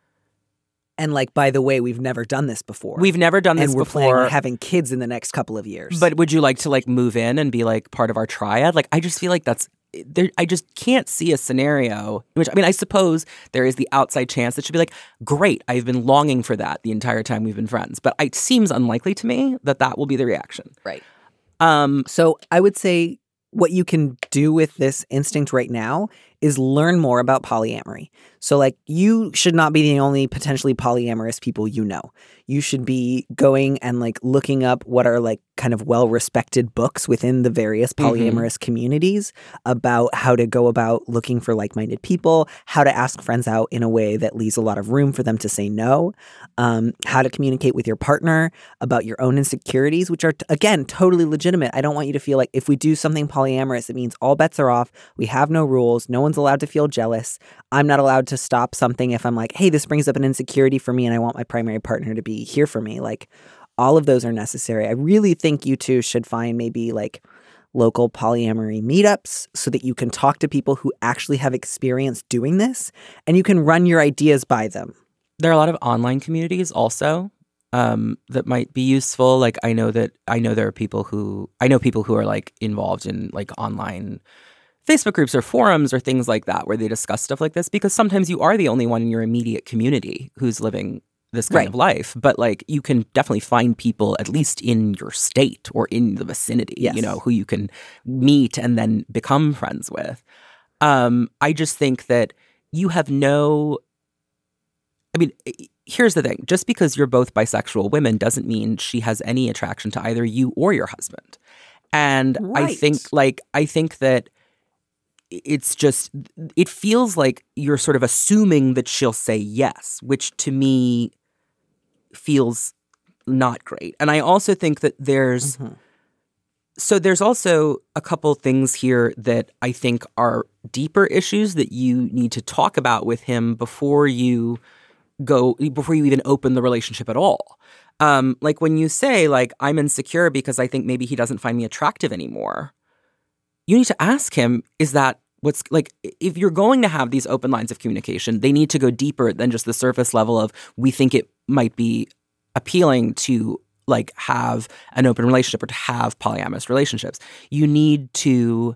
And like, by the way, we've never done this before. We've never done this and we're before. planning on having kids in the next couple of years. But would you like to like move in and be like part of our triad? Like, I just feel like that's there. I just can't see a scenario in which, I mean, I suppose there is the outside chance that she'd be like, great, I've been longing for that the entire time we've been friends. But it seems unlikely to me that that will be the reaction. Right. Um. So I would say what you can do with this instinct right now is learn more about polyamory. So like, you should not be the only potentially polyamorous people you know. You should be going and like looking up what are like kind of well-respected books within the various polyamorous mm-hmm. communities about how to go about looking for like-minded people, how to ask friends out in a way that leaves a lot of room for them to say no, um, how to communicate with your partner about your own insecurities, which are, t- again, totally legitimate. I don't want you to feel like if we do something polyamorous, it means all bets are off. We have no rules. No one's allowed to feel jealous. I'm not allowed to stop something if I'm like, hey, this brings up an insecurity for me and I want my primary partner to be here for me. Like, all of those are necessary. I really think you two should find maybe like local polyamory meetups so that you can talk to people who actually have experience doing this and you can run your ideas by them. There are a lot of online communities also um, that might be useful. Like I know that I know there are people who I know people who are like involved in like online Facebook groups or forums or things like that where they discuss stuff like this, because sometimes you are the only one in your immediate community who's living this kind right. of life. But like you can definitely find people at least in your state or in the vicinity, yes. you know, who you can meet and then become friends with. Um, I just think that you have no, I mean, here's the thing. Just because you're both bisexual women doesn't mean she has any attraction to either you or your husband. And right. I think like, I think that it's just, it feels like you're sort of assuming that she'll say yes, which to me feels not great. And I also think that there's, mm-hmm. so there's also a couple things here that I think are deeper issues that you need to talk about with him before you go, before you even open the relationship at all. Um, like when you say like, I'm insecure because I think maybe he doesn't find me attractive anymore. You need to ask him, is that what's like, if you're going to have these open lines of communication, they need to go deeper than just the surface level of, we think it might be appealing to like have an open relationship or to have polyamorous relationships. You need to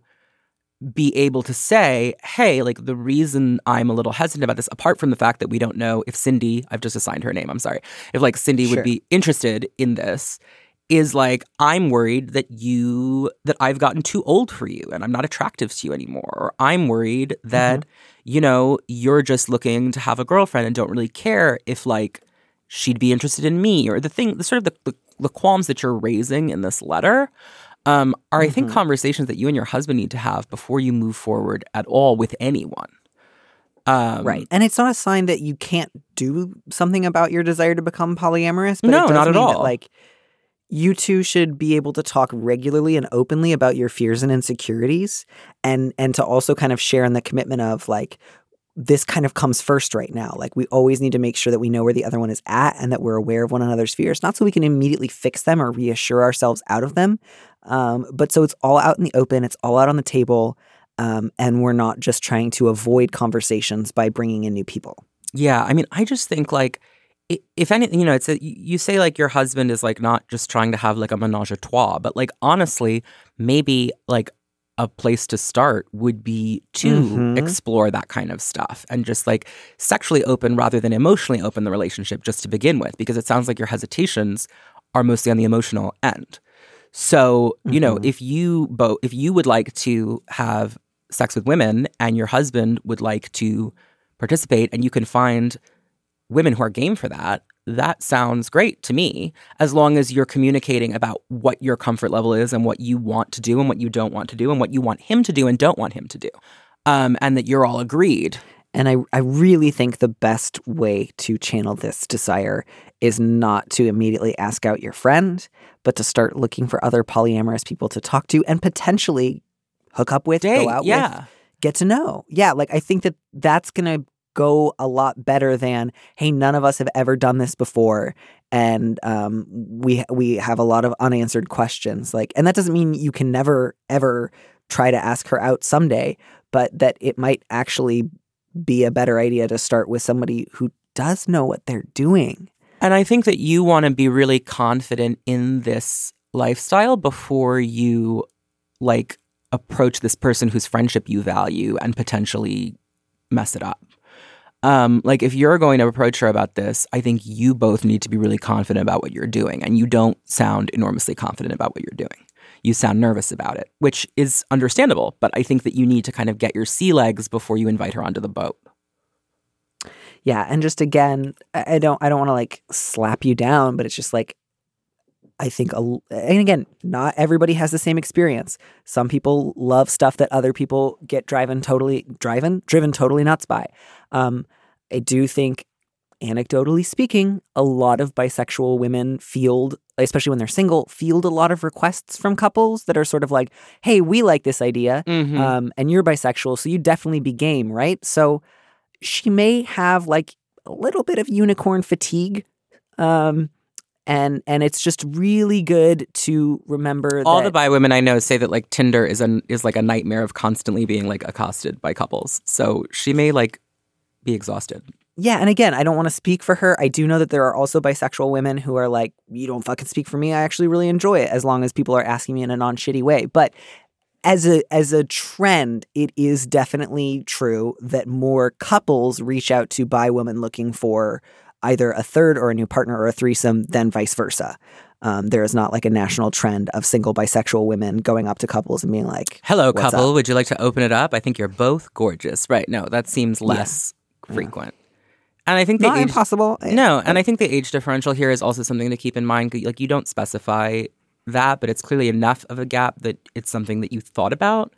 be able to say, hey, like the reason I'm a little hesitant about this, apart from the fact that we don't know if Cindy, I've just assigned her name, I'm sorry, if like Cindy sure. would be interested in this, is like, I'm worried that you, that I've gotten too old for you and I'm not attractive to you anymore. Or I'm worried that, mm-hmm. you know, you're just looking to have a girlfriend and don't really care if like she'd be interested in me, or the thing, the sort of the, the, the qualms that you're raising in this letter um, are, mm-hmm. I think, conversations that you and your husband need to have before you move forward at all with anyone. Um, right. And it's not a sign that you can't do something about your desire to become polyamorous. But no, it does not at mean all. That, like, you two should be able to talk regularly and openly about your fears and insecurities, and and to also kind of share in the commitment of like, this kind of comes first right now. Like, we always need to make sure that we know where the other one is at and that we're aware of one another's fears, not so we can immediately fix them or reassure ourselves out of them, um, but so it's all out in the open, it's all out on the table, um, and we're not just trying to avoid conversations by bringing in new people. Yeah, I mean, I just think like, if anything, you know, it's a, you say like your husband is like not just trying to have like a menage a trois, but like honestly, maybe like a place to start would be to mm-hmm. explore that kind of stuff and just like sexually open rather than emotionally open the relationship just to begin with, because it sounds like your hesitations are mostly on the emotional end. So, you mm-hmm. know, if you both, if you would like to have sex with women and your husband would like to participate and you can find women who are game for that, that sounds great to me, as long as you're communicating about what your comfort level is and what you want to do and what you don't want to do and what you want him to do and don't want him to do, um, and that you're all agreed. And I, I really think the best way to channel this desire is not to immediately ask out your friend, but to start looking for other polyamorous people to talk to and potentially hook up with, Date, go out yeah. with, get to know. Yeah, like I think that that's going to go a lot better than, hey, none of us have ever done this before, and um, we we have a lot of unanswered questions. Like, and that doesn't mean you can never ever try to ask her out someday, but that it might actually be a better idea to start with somebody who does know what they're doing. And I think that you want to be really confident in this lifestyle before you like approach this person whose friendship you value and potentially mess it up. Um, like if you're going to approach her about this, I think you both need to be really confident about what you're doing, and you don't sound enormously confident about what you're doing. You sound nervous about it, which is understandable, but I think that you need to kind of get your sea legs before you invite her onto the boat. Yeah, and just again, I don't I don't want to like slap you down, but it's just like I think, a, and again, not everybody has the same experience. Some people love stuff that other people get driven totally, driven, driven totally nuts by. Um, I do think, anecdotally speaking, a lot of bisexual women field, especially when they're single, field a lot of requests from couples that are sort of like, hey, we like this idea, Mhm. um, and you're bisexual, so you'd definitely be game, right? So she may have like a little bit of unicorn fatigue. Um, and and it's just really good to remember All that the bi women I know say that like Tinder is an is like a nightmare of constantly being like accosted by couples. So she may like be exhausted. Yeah, and again, I don't want to speak for her. I do know that there are also bisexual women who are like, you don't fucking speak for me. I actually really enjoy it as long as people are asking me in a non-shitty way. But as a as a trend, it is definitely true that more couples reach out to bi women looking for either a third or a new partner or a threesome than vice versa. Um, there is not like a national trend of single bisexual women going up to couples and being like, hello, "What's couple. up?" Would you like to open it up? I think you're both gorgeous. Right. No, that seems less frequent. And I think the Not age, impossible. No, and I think the age differential here is also something to keep in mind. Like, you don't specify that, but it's clearly enough of a gap that it's something that you thought about.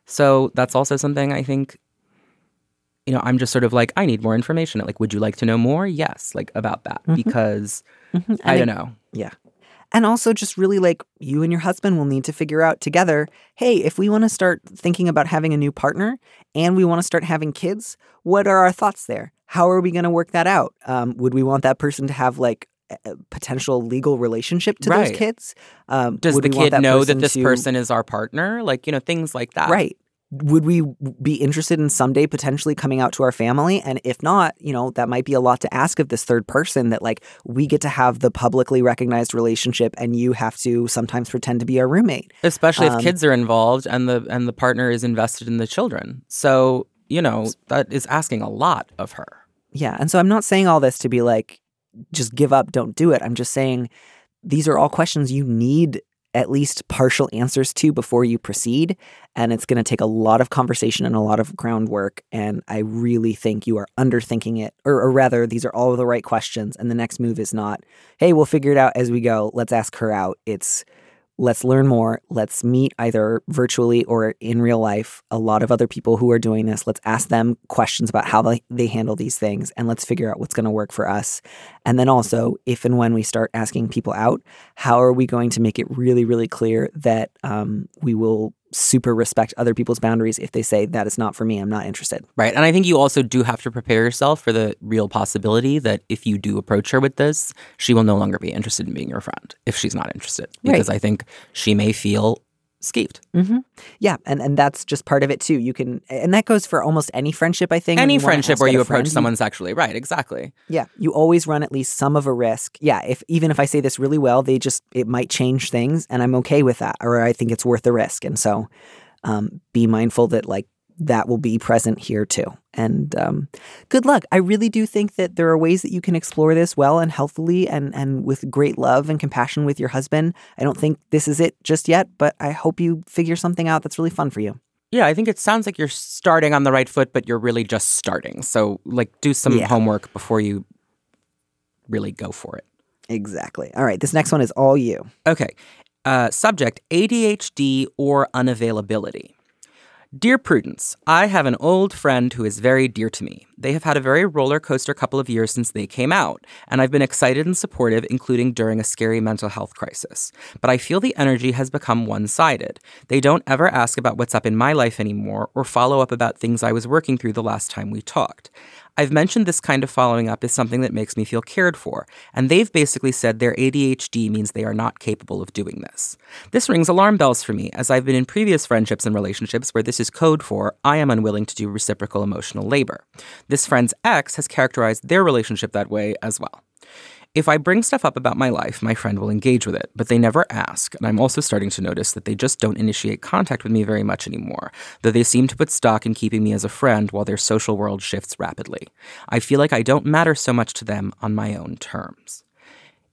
So that's also something I think, you know, I'm just sort of like, I need more information. Like, would you like to know more? Yes, like about that. Mhm. Because Mhm. I And don't it- know. Yeah. And also just really like you and your husband will need to figure out together, hey, if we want to start thinking about having a new partner and we want to start having kids, what are our thoughts there? How are we going to work that out? Um, would we want that person to have like a potential legal relationship to Right. those kids? Um, Does would the we want kid know that person this to- person is our partner? Like, you know, things like that. Right. Would we be interested in someday potentially coming out to our family? And if not, you know, that might be a lot to ask of this third person, that like we get to have the publicly recognized relationship and you have to sometimes pretend to be our roommate. Especially if Um, kids are involved and the and the partner is invested in the children. So, you know, that is asking a lot of her. Yeah. And so I'm not saying all this to be like, just give up, don't do it. I'm just saying these are all questions you need at least partial answers to before you proceed. And it's going to take a lot of conversation and a lot of groundwork. And I really think you are underthinking it, or, or rather, these are all the right questions. And the next move is not, hey, we'll figure it out as we go. Let's ask her out. It's, let's learn more. Let's meet either virtually or in real life a lot of other people who are doing this. Let's ask them questions about how they, they handle these things, and let's figure out what's going to work for us. And then also, if and when we start asking people out, how are we going to make it really, really clear that um, we will super respect other people's boundaries if they say, that is not for me, I'm not interested. Right. And I think you also do have to prepare yourself for the real possibility that if you do approach her with this, she will no longer be interested in being your friend if she's not interested. Because Right. I think she may feel skeeved. Mm-hmm. Yeah, and, and that's just part of it too. You can, and that goes for almost any friendship, I think. when Any you wanna friendship ask where out you a approach friend, someone sexually. Right. Exactly. Yeah, you always run at least some of a risk. Yeah, if even if I say this really well, they just, it might change things, and I'm okay with that, or I think it's worth the risk. And so um, be mindful that like that will be present here too. And um, good luck. I really do think that there are ways that you can explore this well and healthily and, and with great love and compassion with your husband. I don't think this is it just yet, but I hope you figure something out that's really fun for you. Yeah, I think it sounds like you're starting on the right foot, but you're really just starting. So, like, do some Yeah. homework before you really go for it. Exactly. All right, this next one is all you. Okay. Uh, subject, A D H D or unavailability. Dear Prudence, I have an old friend who is very dear to me. They have had a very roller coaster couple of years since they came out, and I've been excited and supportive, including during a scary mental health crisis. But I feel the energy has become one-sided. They don't ever ask about what's up in my life anymore or follow up about things I was working through the last time we talked. I've mentioned this kind of following up is something that makes me feel cared for, and they've basically said their A D H D means they are not capable of doing this. This rings alarm bells for me, as I've been in previous friendships and relationships where this is code for I am unwilling to do reciprocal emotional labor. This friend's ex has characterized their relationship that way as well. If I bring stuff up about my life, my friend will engage with it, but they never ask, and I'm also starting to notice that they just don't initiate contact with me very much anymore, though they seem to put stock in keeping me as a friend while their social world shifts rapidly. I feel like I don't matter so much to them on my own terms.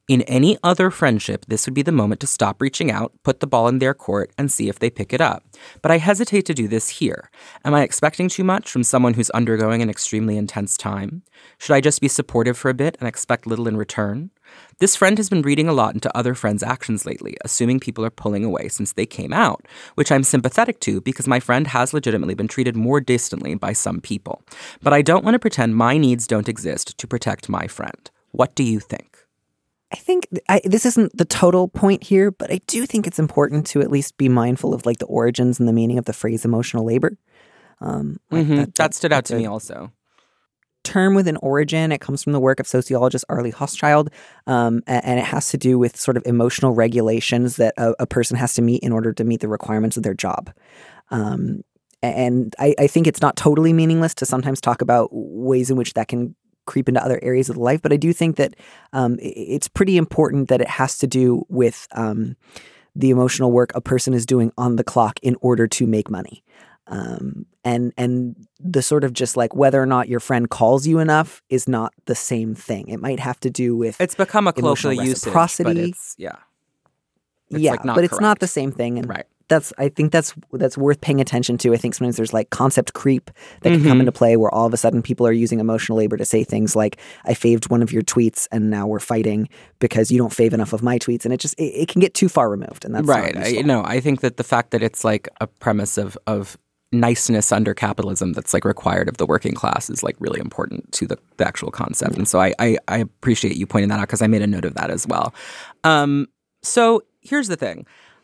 In any other friendship, this would be the moment to stop reaching out, put the ball in their court, and see if they pick it up. But I hesitate to do this here. Am I expecting too much from someone who's undergoing an extremely intense time? Should I just be supportive for a bit and expect little in return? This friend has been reading a lot into other friends' actions lately, assuming people are pulling away since they came out, which I'm sympathetic to because my friend has legitimately been treated more distantly by some people. But I don't want to pretend my needs don't exist to protect my friend. What do you think? I think I, this isn't the total point here, but I do think it's important to at least be mindful of like the origins and the meaning of the phrase emotional labor. Um, mm-hmm. that, that, that stood out to me also. Term with an origin. It comes from the work of sociologist Arlie Hochschild, um, and it has to do with sort of emotional regulations that a, a person has to meet in order to meet the requirements of their job. Um, and I, I think it's not totally meaningless to sometimes talk about ways in which that can creep into other areas of life. But I do think that um, it's pretty important that it has to do with um, the emotional work a person is doing on the clock in order to make money. Um, and and the sort of just like whether or not your friend calls you enough is not the same thing. It might have to do with it's become a colloquial usage, reciprocity. But it's, yeah, it's yeah, like not but it's correct. Not the same thing. And right. That's I think that's that's worth paying attention to. I think sometimes there's like concept creep that can mm-hmm. come into play where all of a sudden people are using emotional labor to say things like, I faved one of your tweets and now we're fighting because you don't fave enough of my tweets. And it just it, it can get too far removed. And that's right. I, no, I think that the fact that it's like a premise of of niceness under capitalism that's like required of the working class is like really important to the, the actual concept. And so I, I, I appreciate you pointing that out because I made a note of that as well. Um, so here's the thing.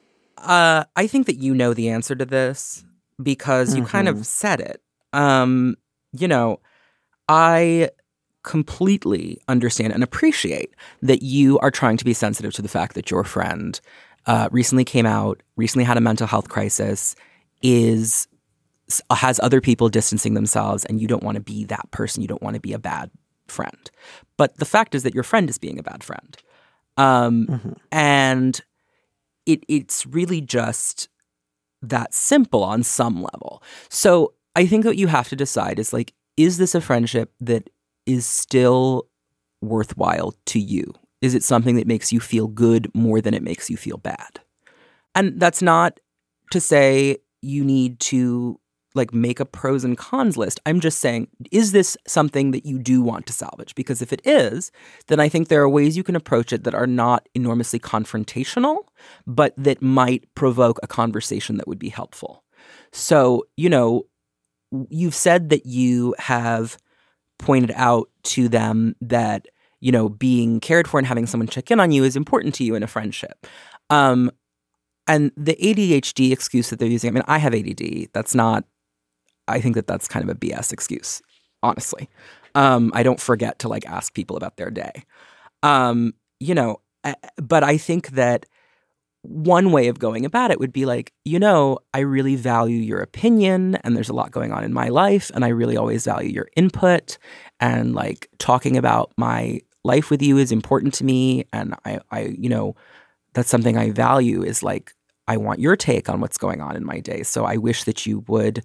Uh, I think that you know the answer to this because mm-hmm. you kind of said it. Um, you know, I completely understand and appreciate that you are trying to be sensitive to the fact that your friend uh, recently came out, recently had a mental health crisis, is has other people distancing themselves, and you don't want to be that person. You don't want to be a bad friend. But the fact is that your friend is being a bad friend. Um, mm-hmm. And it it's really just that simple on some level. So I think what you have to decide is like, is this a friendship that is still worthwhile to you? Is it something that makes you feel good more than it makes you feel bad? And that's not to say you need to like make a pros and cons list. I'm just saying, is this something that you do want to salvage? Because if it is, then I think there are ways you can approach it that are not enormously confrontational, but that might provoke a conversation that would be helpful. So, you know, you've said that you have pointed out to them that, you know, being cared for and having someone check in on you is important to you in a friendship. Um, and the A D H D excuse that they're using, I mean, I have A D D. That's not, I think that that's kind of a B S excuse, honestly. Um, I don't forget to like ask people about their day. Um, you know, but I think that one way of going about it would be like, you know, I really value your opinion and there's a lot going on in my life and I really always value your input and like talking about my life with you is important to me. And I, I, you know, that's something I value is like, I want your take on what's going on in my day. So I wish that you would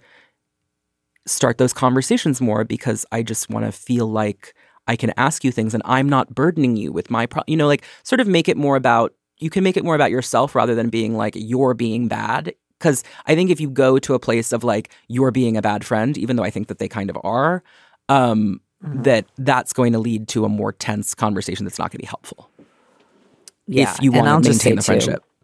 start those conversations more because I just want to feel like I can ask you things and I'm not burdening you with my, pro- you know, like sort of make it more about, you can make it more about yourself rather than being like, you're being bad. Because I think if you go to a place of like, you're being a bad friend, even though I think that they kind of are, um, mm-hmm. that that's going to lead to a more tense conversation that's not going to be helpful. Yeah. If you want to maintain the friendship. Too,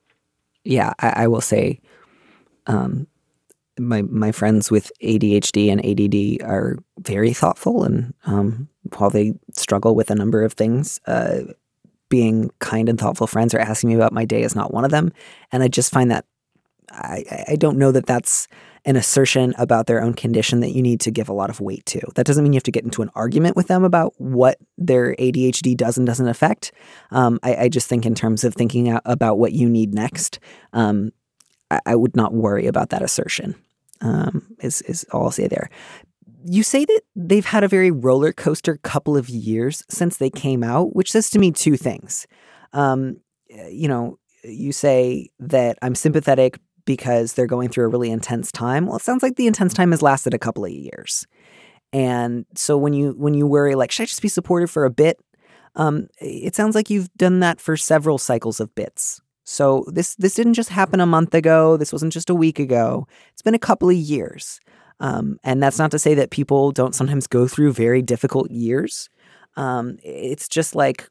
yeah, I, I will say, um, My my friends with A D H D and A D D are very thoughtful, and um, while they struggle with a number of things, uh, being kind and thoughtful friends or asking me about my day is not one of them. And I just find that I, I don't know that that's an assertion about their own condition that you need to give a lot of weight to. That doesn't mean you have to get into an argument with them about what their A D H D does and doesn't affect. Um, I, I just think in terms of thinking about what you need next, um, I, I would not worry about that assertion. Um, is, is all I'll say there. You say that they've had a very roller coaster couple of years since they came out, which says to me two things. Um, you know, you say that I'm sympathetic because they're going through a really intense time. Well, it sounds like the intense time has lasted a couple of years. And so when you when you worry, like, should I just be supportive for a bit? Um, it sounds like you've done that for several cycles of bits. So this this didn't just happen a month ago. This wasn't just a week ago. It's been a couple of years. Um, and that's not to say that people don't sometimes go through very difficult years. Um, it's just like,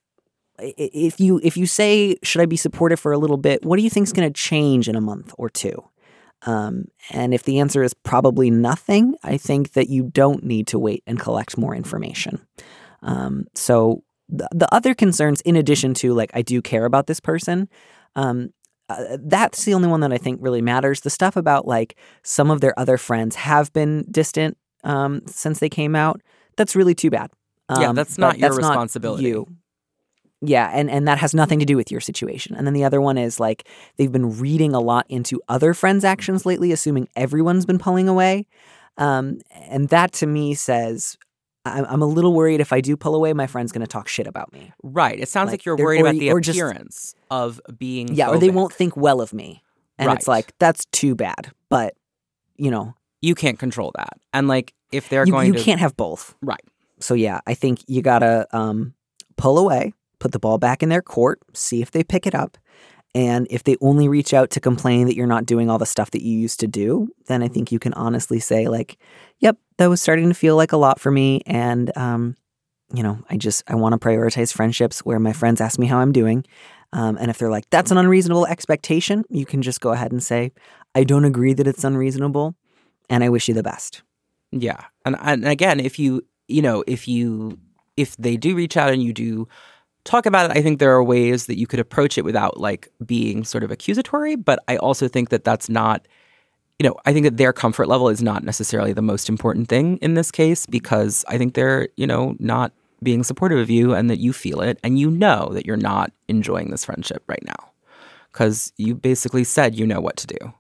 if you if you say, should I be supportive for a little bit, what do you think is going to change in a month or two? Um, and if the answer is probably nothing, I think that you don't need to wait and collect more information. Um, so the, the other concerns, in addition to like, I do care about this person, um, uh, that's the only one that I think really matters. The stuff about like some of their other friends have been distant um, since they came out, that's really too bad. Um, yeah, that's not your that's responsibility. Not you. Yeah, and, and that has nothing to do with your situation. And then the other one is like they've been reading a lot into other friends' actions lately, assuming everyone's been pulling away. Um, and that to me says, I'm, I'm a little worried if I do pull away, my friend's going to talk shit about me. Right. It sounds like, like you're they're- worried or- about the or just- appearance of being Yeah, or they phobic. won't think well of me. And Right. it's like, that's too bad. But, you know, You can't control that. And like, if they're you, going you to... can't have both. Right. So yeah, I think you got to um, pull away, put the ball back in their court, see if they pick it up. And if they only reach out to complain that you're not doing all the stuff that you used to do, then I think you can honestly say like, yep, that was starting to feel like a lot for me. And, um, you know, I just, I want to prioritize friendships where my friends ask me how I'm doing. Um, and if they're like, that's an unreasonable expectation, you can just go ahead and say, I don't agree that it's unreasonable. And I wish you the best. Yeah. And, and again, if you, you know, if you, if they do reach out and you do talk about it, I think there are ways that you could approach it without like being sort of accusatory. But I also think that that's not, you know, I think that their comfort level is not necessarily the most important thing in this case, because I think they're, you know, not being supportive of you and that you feel it and you know that you're not enjoying this friendship right now because you basically said you know what to do.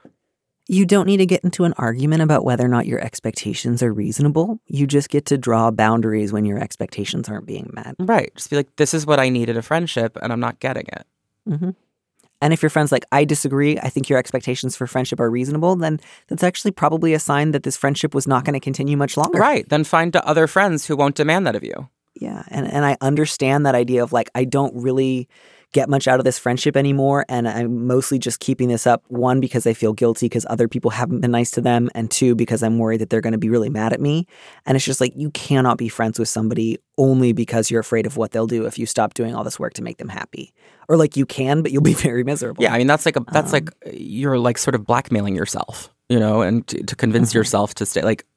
You don't need to get into an argument about whether or not your expectations are reasonable. You just get to draw boundaries when your expectations aren't being met. Right. Just be like, this is what I need in a friendship and I'm not getting it. Mm-hmm. And if your friend's like, I disagree, I think your expectations for friendship are reasonable, then that's actually probably a sign that this friendship was not going to continue much longer. Right. Then find other friends who won't demand that of you. Yeah. And, and I understand that idea of like, I don't really get much out of this friendship anymore. And I'm mostly just keeping this up, one, because I feel guilty because other people haven't been nice to them. And two, because I'm worried that they're going to be really mad at me. And it's just like, you cannot be friends with somebody only because you're afraid of what they'll do if you stop doing all this work to make them happy. Or like you can, but you'll be very miserable. Yeah. I mean, that's like, a that's Um, like, you're like sort of blackmailing yourself, you know, and to, to convince Mm-hmm. yourself to stay. Like,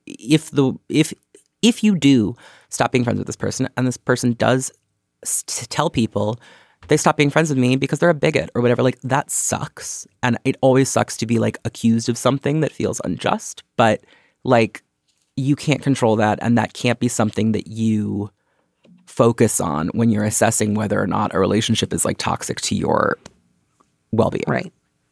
if the, if, if you do stop being friends with this person and this person does st- tell people they stop being friends with me because they're a bigot or whatever, like that sucks. And it always sucks to be like accused of something that feels unjust, but like you can't control that. And that can't be something that you focus on when you're assessing whether or not a relationship is like toxic to your well-being. Right.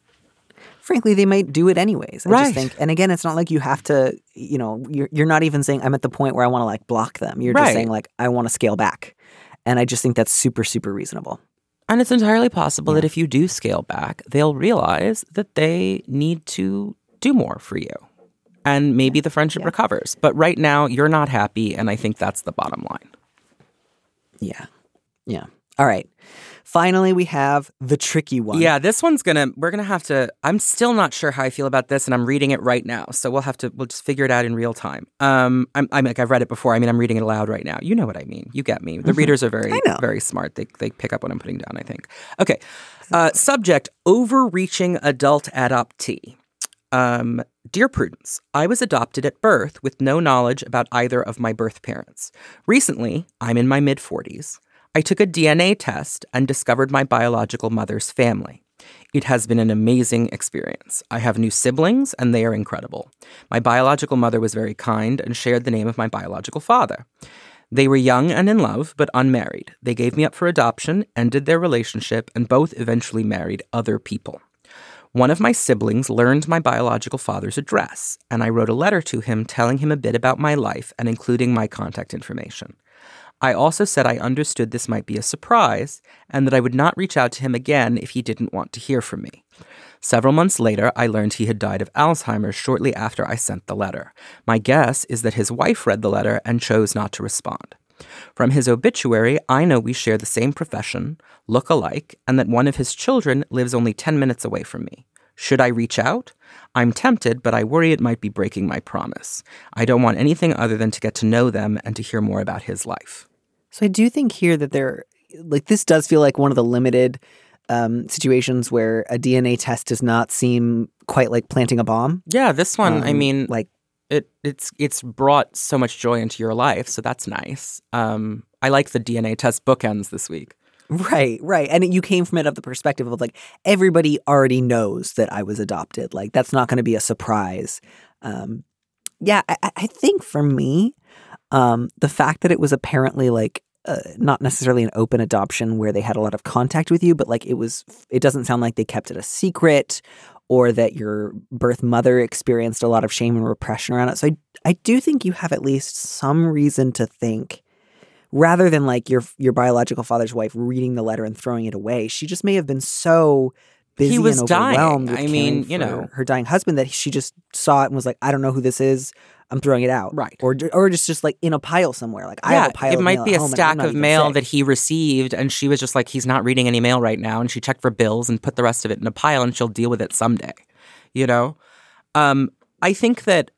Frankly, they might do it anyways. I Right. just think, and again, it's not like you have to, you know, you're, you're not even saying I'm at the point where I want to like block them. You're Right. just saying like, I want to scale back. And I just think that's super, super reasonable. And it's entirely possible that if you do scale back, they'll realize that they need to do more for you. And maybe the friendship Yeah. recovers. But right now, you're not happy. And I think that's the bottom line. Yeah. Yeah. All right. Finally, we have the tricky one. Yeah, this one's gonna, we're gonna have to, I'm still not sure how I feel about this and I'm reading it right now. So we'll have to, we'll just figure it out in real time. Um, I'm, I'm like, I've read it before. I mean, I'm reading it aloud right now. You know what I mean. You get me. The readers are very, I know. very smart. They, they pick up what I'm putting down, I think. Okay. Uh, subject, overreaching adult adoptee. Um, Dear Prudence, I was adopted at birth with no knowledge about either of my birth parents. Recently, I'm in my mid-forties. I took a D N A test and discovered my biological mother's family. It has been an amazing experience. I have new siblings, and they are incredible. My biological mother was very kind and shared the name of my biological father. They were young and in love, but unmarried. They gave me up for adoption, ended their relationship, and both eventually married other people. One of my siblings learned my biological father's address, and I wrote a letter to him telling him a bit about my life and including my contact information. I also said I understood this might be a surprise and that I would not reach out to him again if he didn't want to hear from me. Several months later, I learned he had died of Alzheimer's shortly after I sent the letter. My guess is that his wife read the letter and chose not to respond. From his obituary, I know we share the same profession, look alike, and that one of his children lives only ten minutes away from me. Should I reach out? I'm tempted, but I worry it might be breaking my promise. I don't want anything other than to get to know them and to hear more about his life. So I do think here that there, like, this does feel like one of the limited um, situations where a D N A test does not seem quite like planting a bomb. Yeah, this one, Um, I mean, like, it it's it's brought so much joy into your life, so that's nice. Um, I like the D N A test bookends this week. right, right. And you came from it of the perspective of like, everybody already knows that I was adopted. Like, that's not going to be a surprise. Um, yeah, I, I think for me, um, the fact that it was apparently like, Uh, not necessarily an open adoption where they had a lot of contact with you, but like it was, it doesn't sound like they kept it a secret or that your birth mother experienced a lot of shame and repression around it. So I, I do think you have at least some reason to think, rather than like your your biological father's wife reading the letter and throwing it away, she just may have been so busy He was and dying. overwhelmed with I mean, caring you for know. her dying husband that she just saw it and was like, I don't know who this is. I'm throwing it out. Right. Or or just, just like in a pile somewhere. Like I yeah, have a pile it of might mail be at a home and I'm stack not of even mail sick. that he received, and she was just like, he's not reading any mail right now, and she checked for bills and put the rest of it in a pile, and she'll deal with it someday. You know? Um, I think that...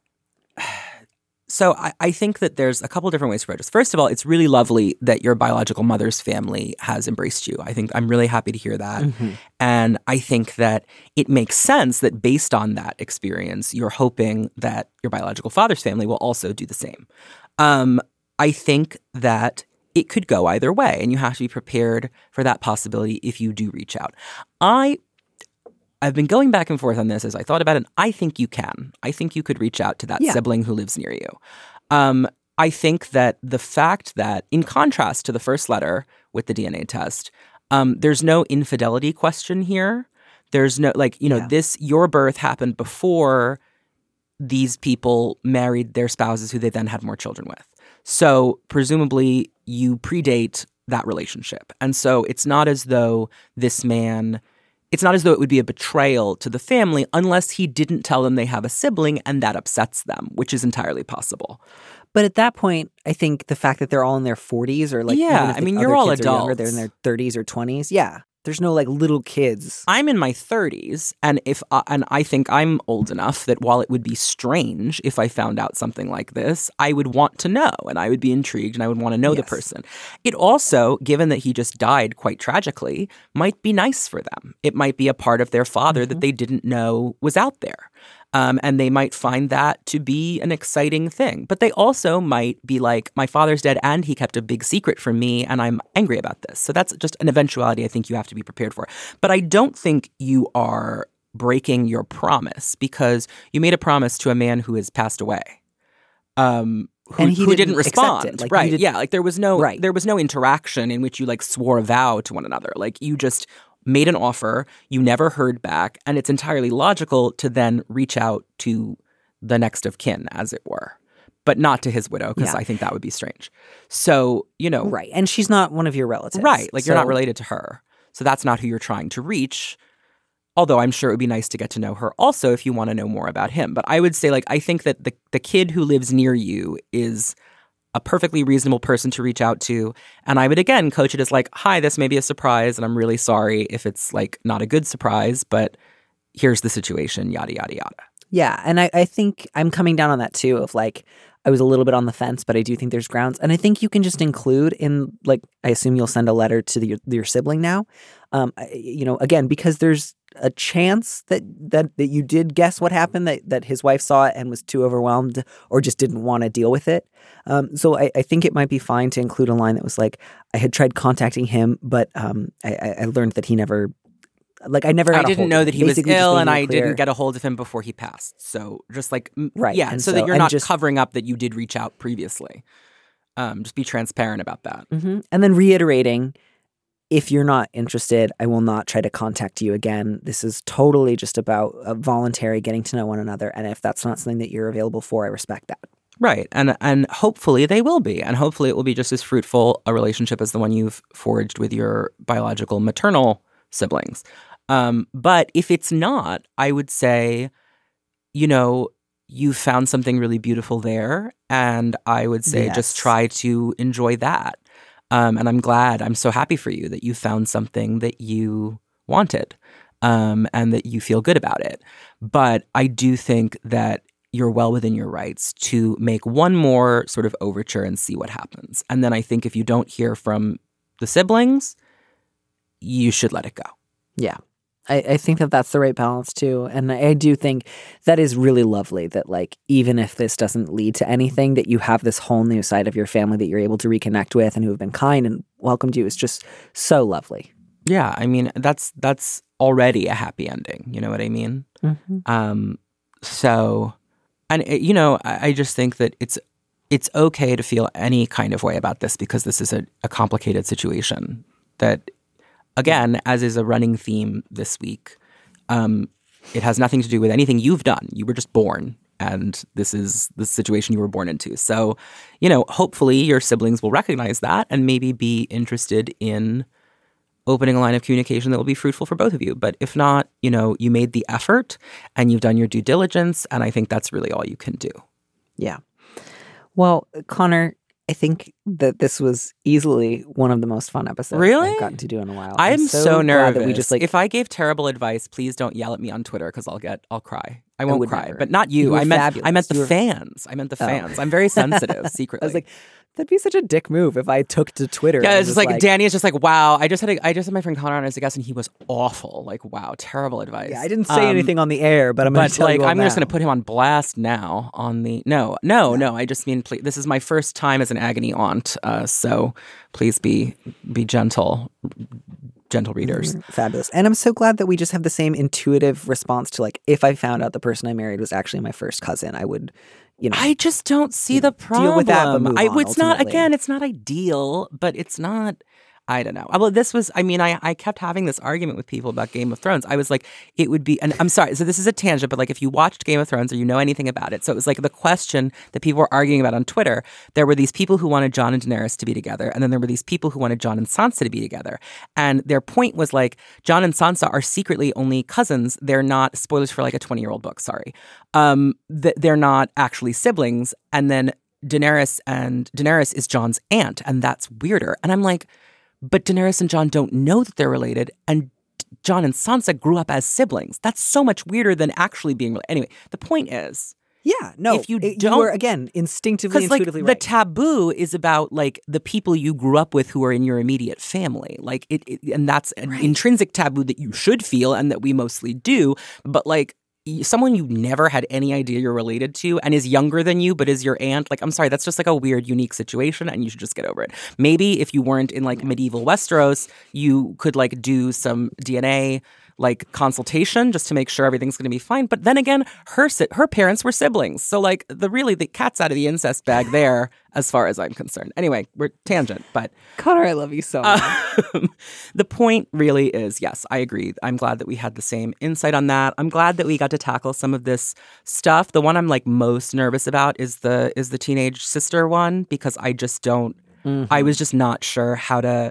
So I, I think that there's a couple different ways to approach this. First of all, it's really lovely that your biological mother's family has embraced you. I think I'm really happy to hear that. Mm-hmm. And I think that it makes sense that based on that experience, you're hoping that your biological father's family will also do the same. Um, I think that it could go either way, and you have to be prepared for that possibility if you do reach out. I I've been going back and forth on this as I thought about it. And I think you can. I think you could reach out to that Yeah. sibling who lives near you. Um, I think that the fact that, in contrast to the first letter with the D N A test, um, there's no infidelity question here. There's no, like, you know, Yeah. this, your birth happened before these people married their spouses who they then had more children with. So presumably you predate that relationship. And so it's not as though this man... It's not as though it would be a betrayal to the family unless he didn't tell them they have a sibling and that upsets them, which is entirely possible. But at that point, I think the fact that they're all in their forties or like, Yeah, even if I the mean, other you're all kids are younger, adults. they're in their thirties or twenties. Yeah. There's no like little kids. I'm in my thirties, and if uh, and I think I'm old enough that while it would be strange if I found out something like this, I would want to know, and I would be intrigued, and I would want to know the Yes. person. It also, given that he just died quite tragically, might be nice for them. It might be a part of their father Mm-hmm. that they didn't know was out there. Um, and they might find that to be an exciting thing. But they also might be like, my father's dead and he kept a big secret from me and I'm angry about this. So that's just an eventuality I think you have to be prepared for. But I don't think you are breaking your promise because you made a promise to a man who has passed away. Um, who, And he who didn't didn't accept respond. it. Like, you right. did- Yeah. Like there was no Right. there was no interaction in which you like swore a vow to one another. Like you just made an offer, you never heard back, and it's entirely logical to then reach out to the next of kin, as it were, but not to his widow, because Yeah. I think that would be strange. So, you know, Right. And she's not one of your relatives. right, like you're not So- related to her. So that's not who you're trying to reach, although I'm sure it would be nice to get to know her also if you want to know more about him. But I would say, like, I think that the, the kid who lives near you is a perfectly reasonable person to reach out to. And I would, again, coach it as like, hi, this may be a surprise, and I'm really sorry if it's like not a good surprise, but here's the situation, yada, yada, yada. Yeah. And I, I think I'm coming down on that too of like, I was a little bit on the fence, but I do think there's grounds. And I think you can just include in, like, I assume you'll send a letter to the, your sibling now. Um, I- you know, again, because there's a chance that, that, that you did guess what happened, that, that his wife saw it and was too overwhelmed or just didn't want to deal with it. Um, so I, I think it might be fine to include a line that was like, I had tried contacting him, but um, I, I I learned that he never, like, I never got I a hold didn't of know him. that he was Basically just ill, making and it I clear- didn't get a hold of him before he passed. So just like, m- Right, yeah, and so, so- that you're and not just- covering up that you did reach out previously. Um, just be transparent about that. hmm And then reiterating, if you're not interested, I will not try to contact you again. This is totally just about a voluntary getting to know one another. And if that's not something that you're available for, I respect that. Right. And and hopefully they will be. And hopefully it will be just as fruitful a relationship as the one you've forged with your biological maternal siblings. Um, but if it's not, I would say, you know, you found something really beautiful there. And I would say Yes. just try to enjoy that. Um, and I'm glad, I'm so happy for you that you found something that you wanted um, and that you feel good about it. But I do think that you're well within your rights to make one more sort of overture and see what happens. And then I think if you don't hear from the siblings, you should let it go. Yeah. I, I think that that's the right balance too. And I, I do think that is really lovely that like, even if this doesn't lead to anything, that you have this whole new side of your family that you're able to reconnect with and who have been kind and welcomed you. It's just so lovely. Yeah. I mean, that's, that's already a happy ending. You know what I mean? Mm-hmm. Um, so, and it, you know, I, I just think that it's, it's okay to feel any kind of way about this because this is a, a complicated situation that, again, as is a running theme this week, um, it has nothing to do with anything you've done. You were just born, and this is the situation you were born into. So, you know, hopefully your siblings will recognize that and maybe be interested in opening a line of communication that will be fruitful for both of you. But if not, you know, you made the effort and you've done your due diligence, and I think that's really all you can do. Yeah. Well, Connor, I think that this was easily one of the most fun episodes Really? I've gotten to do in a while. I'm so, so, glad nervous. that we just like if I gave terrible advice, please don't yell at me on Twitter because I'll get I'll cry. I won't would cry, never. but not you. You were I meant fabulous. I meant the You were- fans. I meant the Oh. fans. I'm very sensitive secretly. I was like, that'd be such a dick move if I took to Twitter. yeah, and it's just was like, Danny is just like, wow. I just had a, I just had my friend Connor on as a guest, and he was awful. Like, wow, terrible advice. Yeah, I didn't say Um, anything on the air, but I'm going But to tell like, you all I'm just now. going to put him on blast now. On the no, no, no. I just mean, please, this is my first time as an agony aunt, uh, so please be be gentle, gentle readers. Fabulous. And I'm so glad that we just have the same intuitive response to like, if I found out the person I married was actually my first cousin, I would, you know. I just don't see the problem. deal with that, but move I, on, it's not, ultimately. again, it's not ideal, but it's not, I don't know. Well, this was, I mean, I, I kept having this argument with people about Game of Thrones. I was like, it would be, and I'm sorry, so this is a tangent, but like if you watched Game of Thrones or you know anything about it, so it was like the question that people were arguing about on Twitter, there were these people who wanted Jon and Daenerys to be together, and then there were these people who wanted Jon and Sansa to be together. And their point was like, Jon and Sansa are secretly only cousins. They're not, spoilers for like a twenty-year-old book, sorry. Um, th- they're not actually siblings. And then Daenerys and Daenerys is Jon's aunt, and that's weirder. And I'm like, but Daenerys and Jon don't know that they're related, and Jon and Sansa grew up as siblings. That's so much weirder than actually being related. Anyway, the point is, Yeah, no. if you it- don't- were, again, instinctively, because like intuitively the right. taboo is about like the people you grew up with who are in your immediate family, like it, it and that's an intrinsic taboo that you should feel and that we mostly do. But like y- someone you never had any idea you're related to and is younger than you but is your aunt, like I'm sorry, that's just like a weird, unique situation, and you should just get over it. Maybe if you weren't in like medieval Westeros, you could like do some D N A like consultation just to make sure everything's going to be fine. But then again, her si- her parents were siblings, so like the really the cat's out of the incest bag there, as far as I'm concerned. Anyway, we're tangent, but Connor, I love you so much. um, the point really is, yes, I agree. I'm glad that we had the same insight on that. I'm glad that we got to tackle some of this stuff. The one I'm like most nervous about is the is the teenage sister one, because I just don't. Mm-hmm. I was just not sure how to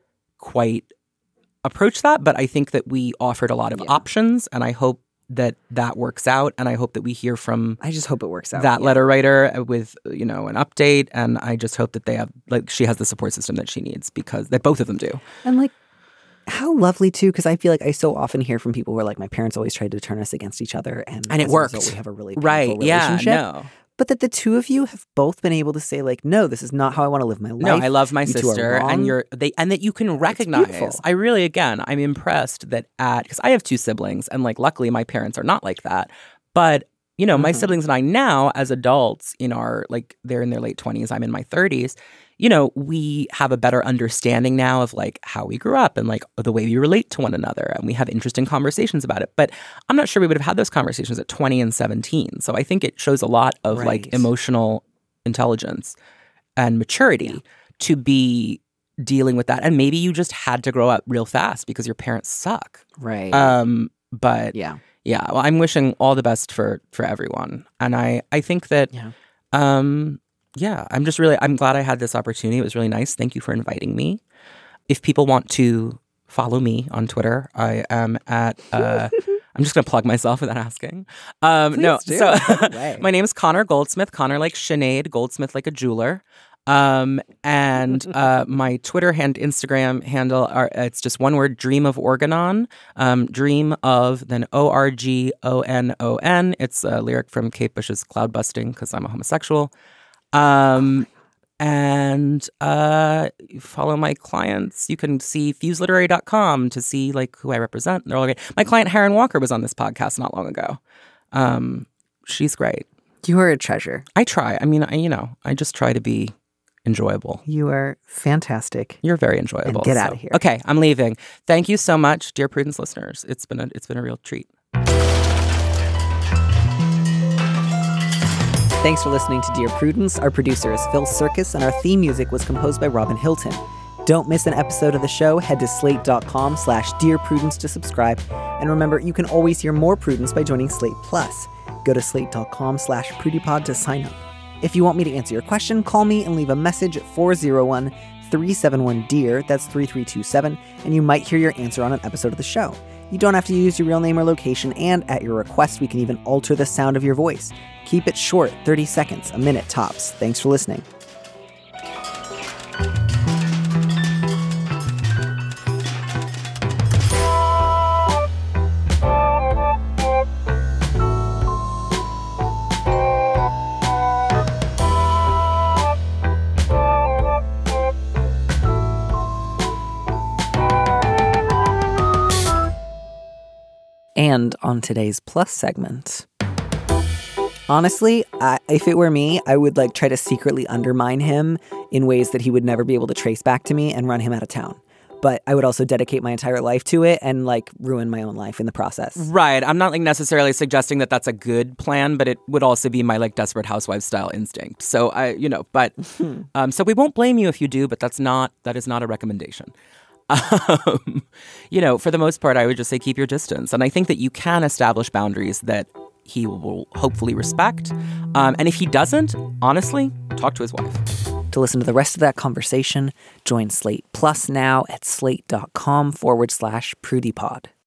quite approach that, but I think that we offered a lot of Yeah. options, and I hope that that works out, and I hope that we hear from I just hope it works out. that yeah. letter writer with, you know, an update, and I just hope that they have, like, she has the support system that she needs, because that both of them do. And like, how lovely too, because I feel like I so often hear from people who are like, my parents always tried to turn us against each other, and And it as a worked. result, we have a really painful Right, yeah, relationship. no. But that the two of you have both been able to say like, no, this is not how I want to live my life. No, I love my You two are sister, wrong. and you're they, and that you can recognize. beautiful. I really, again, I'm impressed that at because I have two siblings, and like, luckily, my parents are not like that. But you know, my Mhm. siblings and I now, as adults, in our like, they're in their late twenties, I'm in my thirties. You know, we have a better understanding now of like how we grew up and like the way we relate to one another, and we have interesting conversations about it. But I'm not sure we would have had those conversations at twenty and seventeen. So I think it shows a lot of like Right. emotional intelligence and maturity to be dealing with that. And maybe you just had to grow up real fast because your parents suck. Right. Um, but yeah. yeah, well, I'm wishing all the best for for everyone. And I I think that Yeah. um yeah, I'm just really I'm glad I had this opportunity. It was really nice. Thank you for inviting me. If people want to follow me on Twitter, I am at uh I'm just going to plug myself without asking. Um, Please no, do. so No way. my name is Connor Goldsmith. Connor like Sinead, Goldsmith like a jeweler. Um, and uh, my Twitter and Instagram handle are it's just one word: Dream of Organon. Um, dream of then O R G O N O N. It's a lyric from Kate Bush's Cloud Busting because I'm a homosexual. Um, and uh, follow my clients. You can see fuse literary dot com to see like who I represent. They're all great. My client Heron Walker was on this podcast not long ago. Um, she's great. You are a treasure. I try. I mean, I, you know, I just try to be enjoyable. You are fantastic. You're very enjoyable. And get so. out of here. Okay, I'm leaving. Thank you so much, dear Prudence listeners. It's been a it's been a real treat. Thanks for listening to Dear Prudence. Our producer is Phil Circus, and our theme music was composed by Robin Hilton. Don't miss an episode of the show. Head to slate.com slash Dear Prudence to subscribe. And remember, you can always hear more Prudence by joining Slate Plus. Go to slate.com slash PrudyPod to sign up. If you want me to answer your question, call me and leave a message at four oh one, three seven one, D E A R. That's three three two seven, and you might hear your answer on an episode of the show. You don't have to use your real name or location, and at your request, we can even alter the sound of your voice. Keep it short, thirty seconds, a minute tops. Thanks for listening. And on today's Plus segment. Honestly, I, if it were me, I would like try to secretly undermine him in ways that he would never be able to trace back to me and run him out of town. But I would also dedicate my entire life to it and like ruin my own life in the process. Right. I'm not like necessarily suggesting that that's a good plan, but it would also be my like Desperate Housewives style instinct. So I, you know, but um, so we won't blame you if you do, but that's not that is not a recommendation. Um, you know, for the most part, I would just say keep your distance. And I think that you can establish boundaries that he will hopefully respect. Um, and if he doesn't, honestly, talk to his wife. To listen to the rest of that conversation, join Slate Plus now at slate.com forward slash PrudyPod.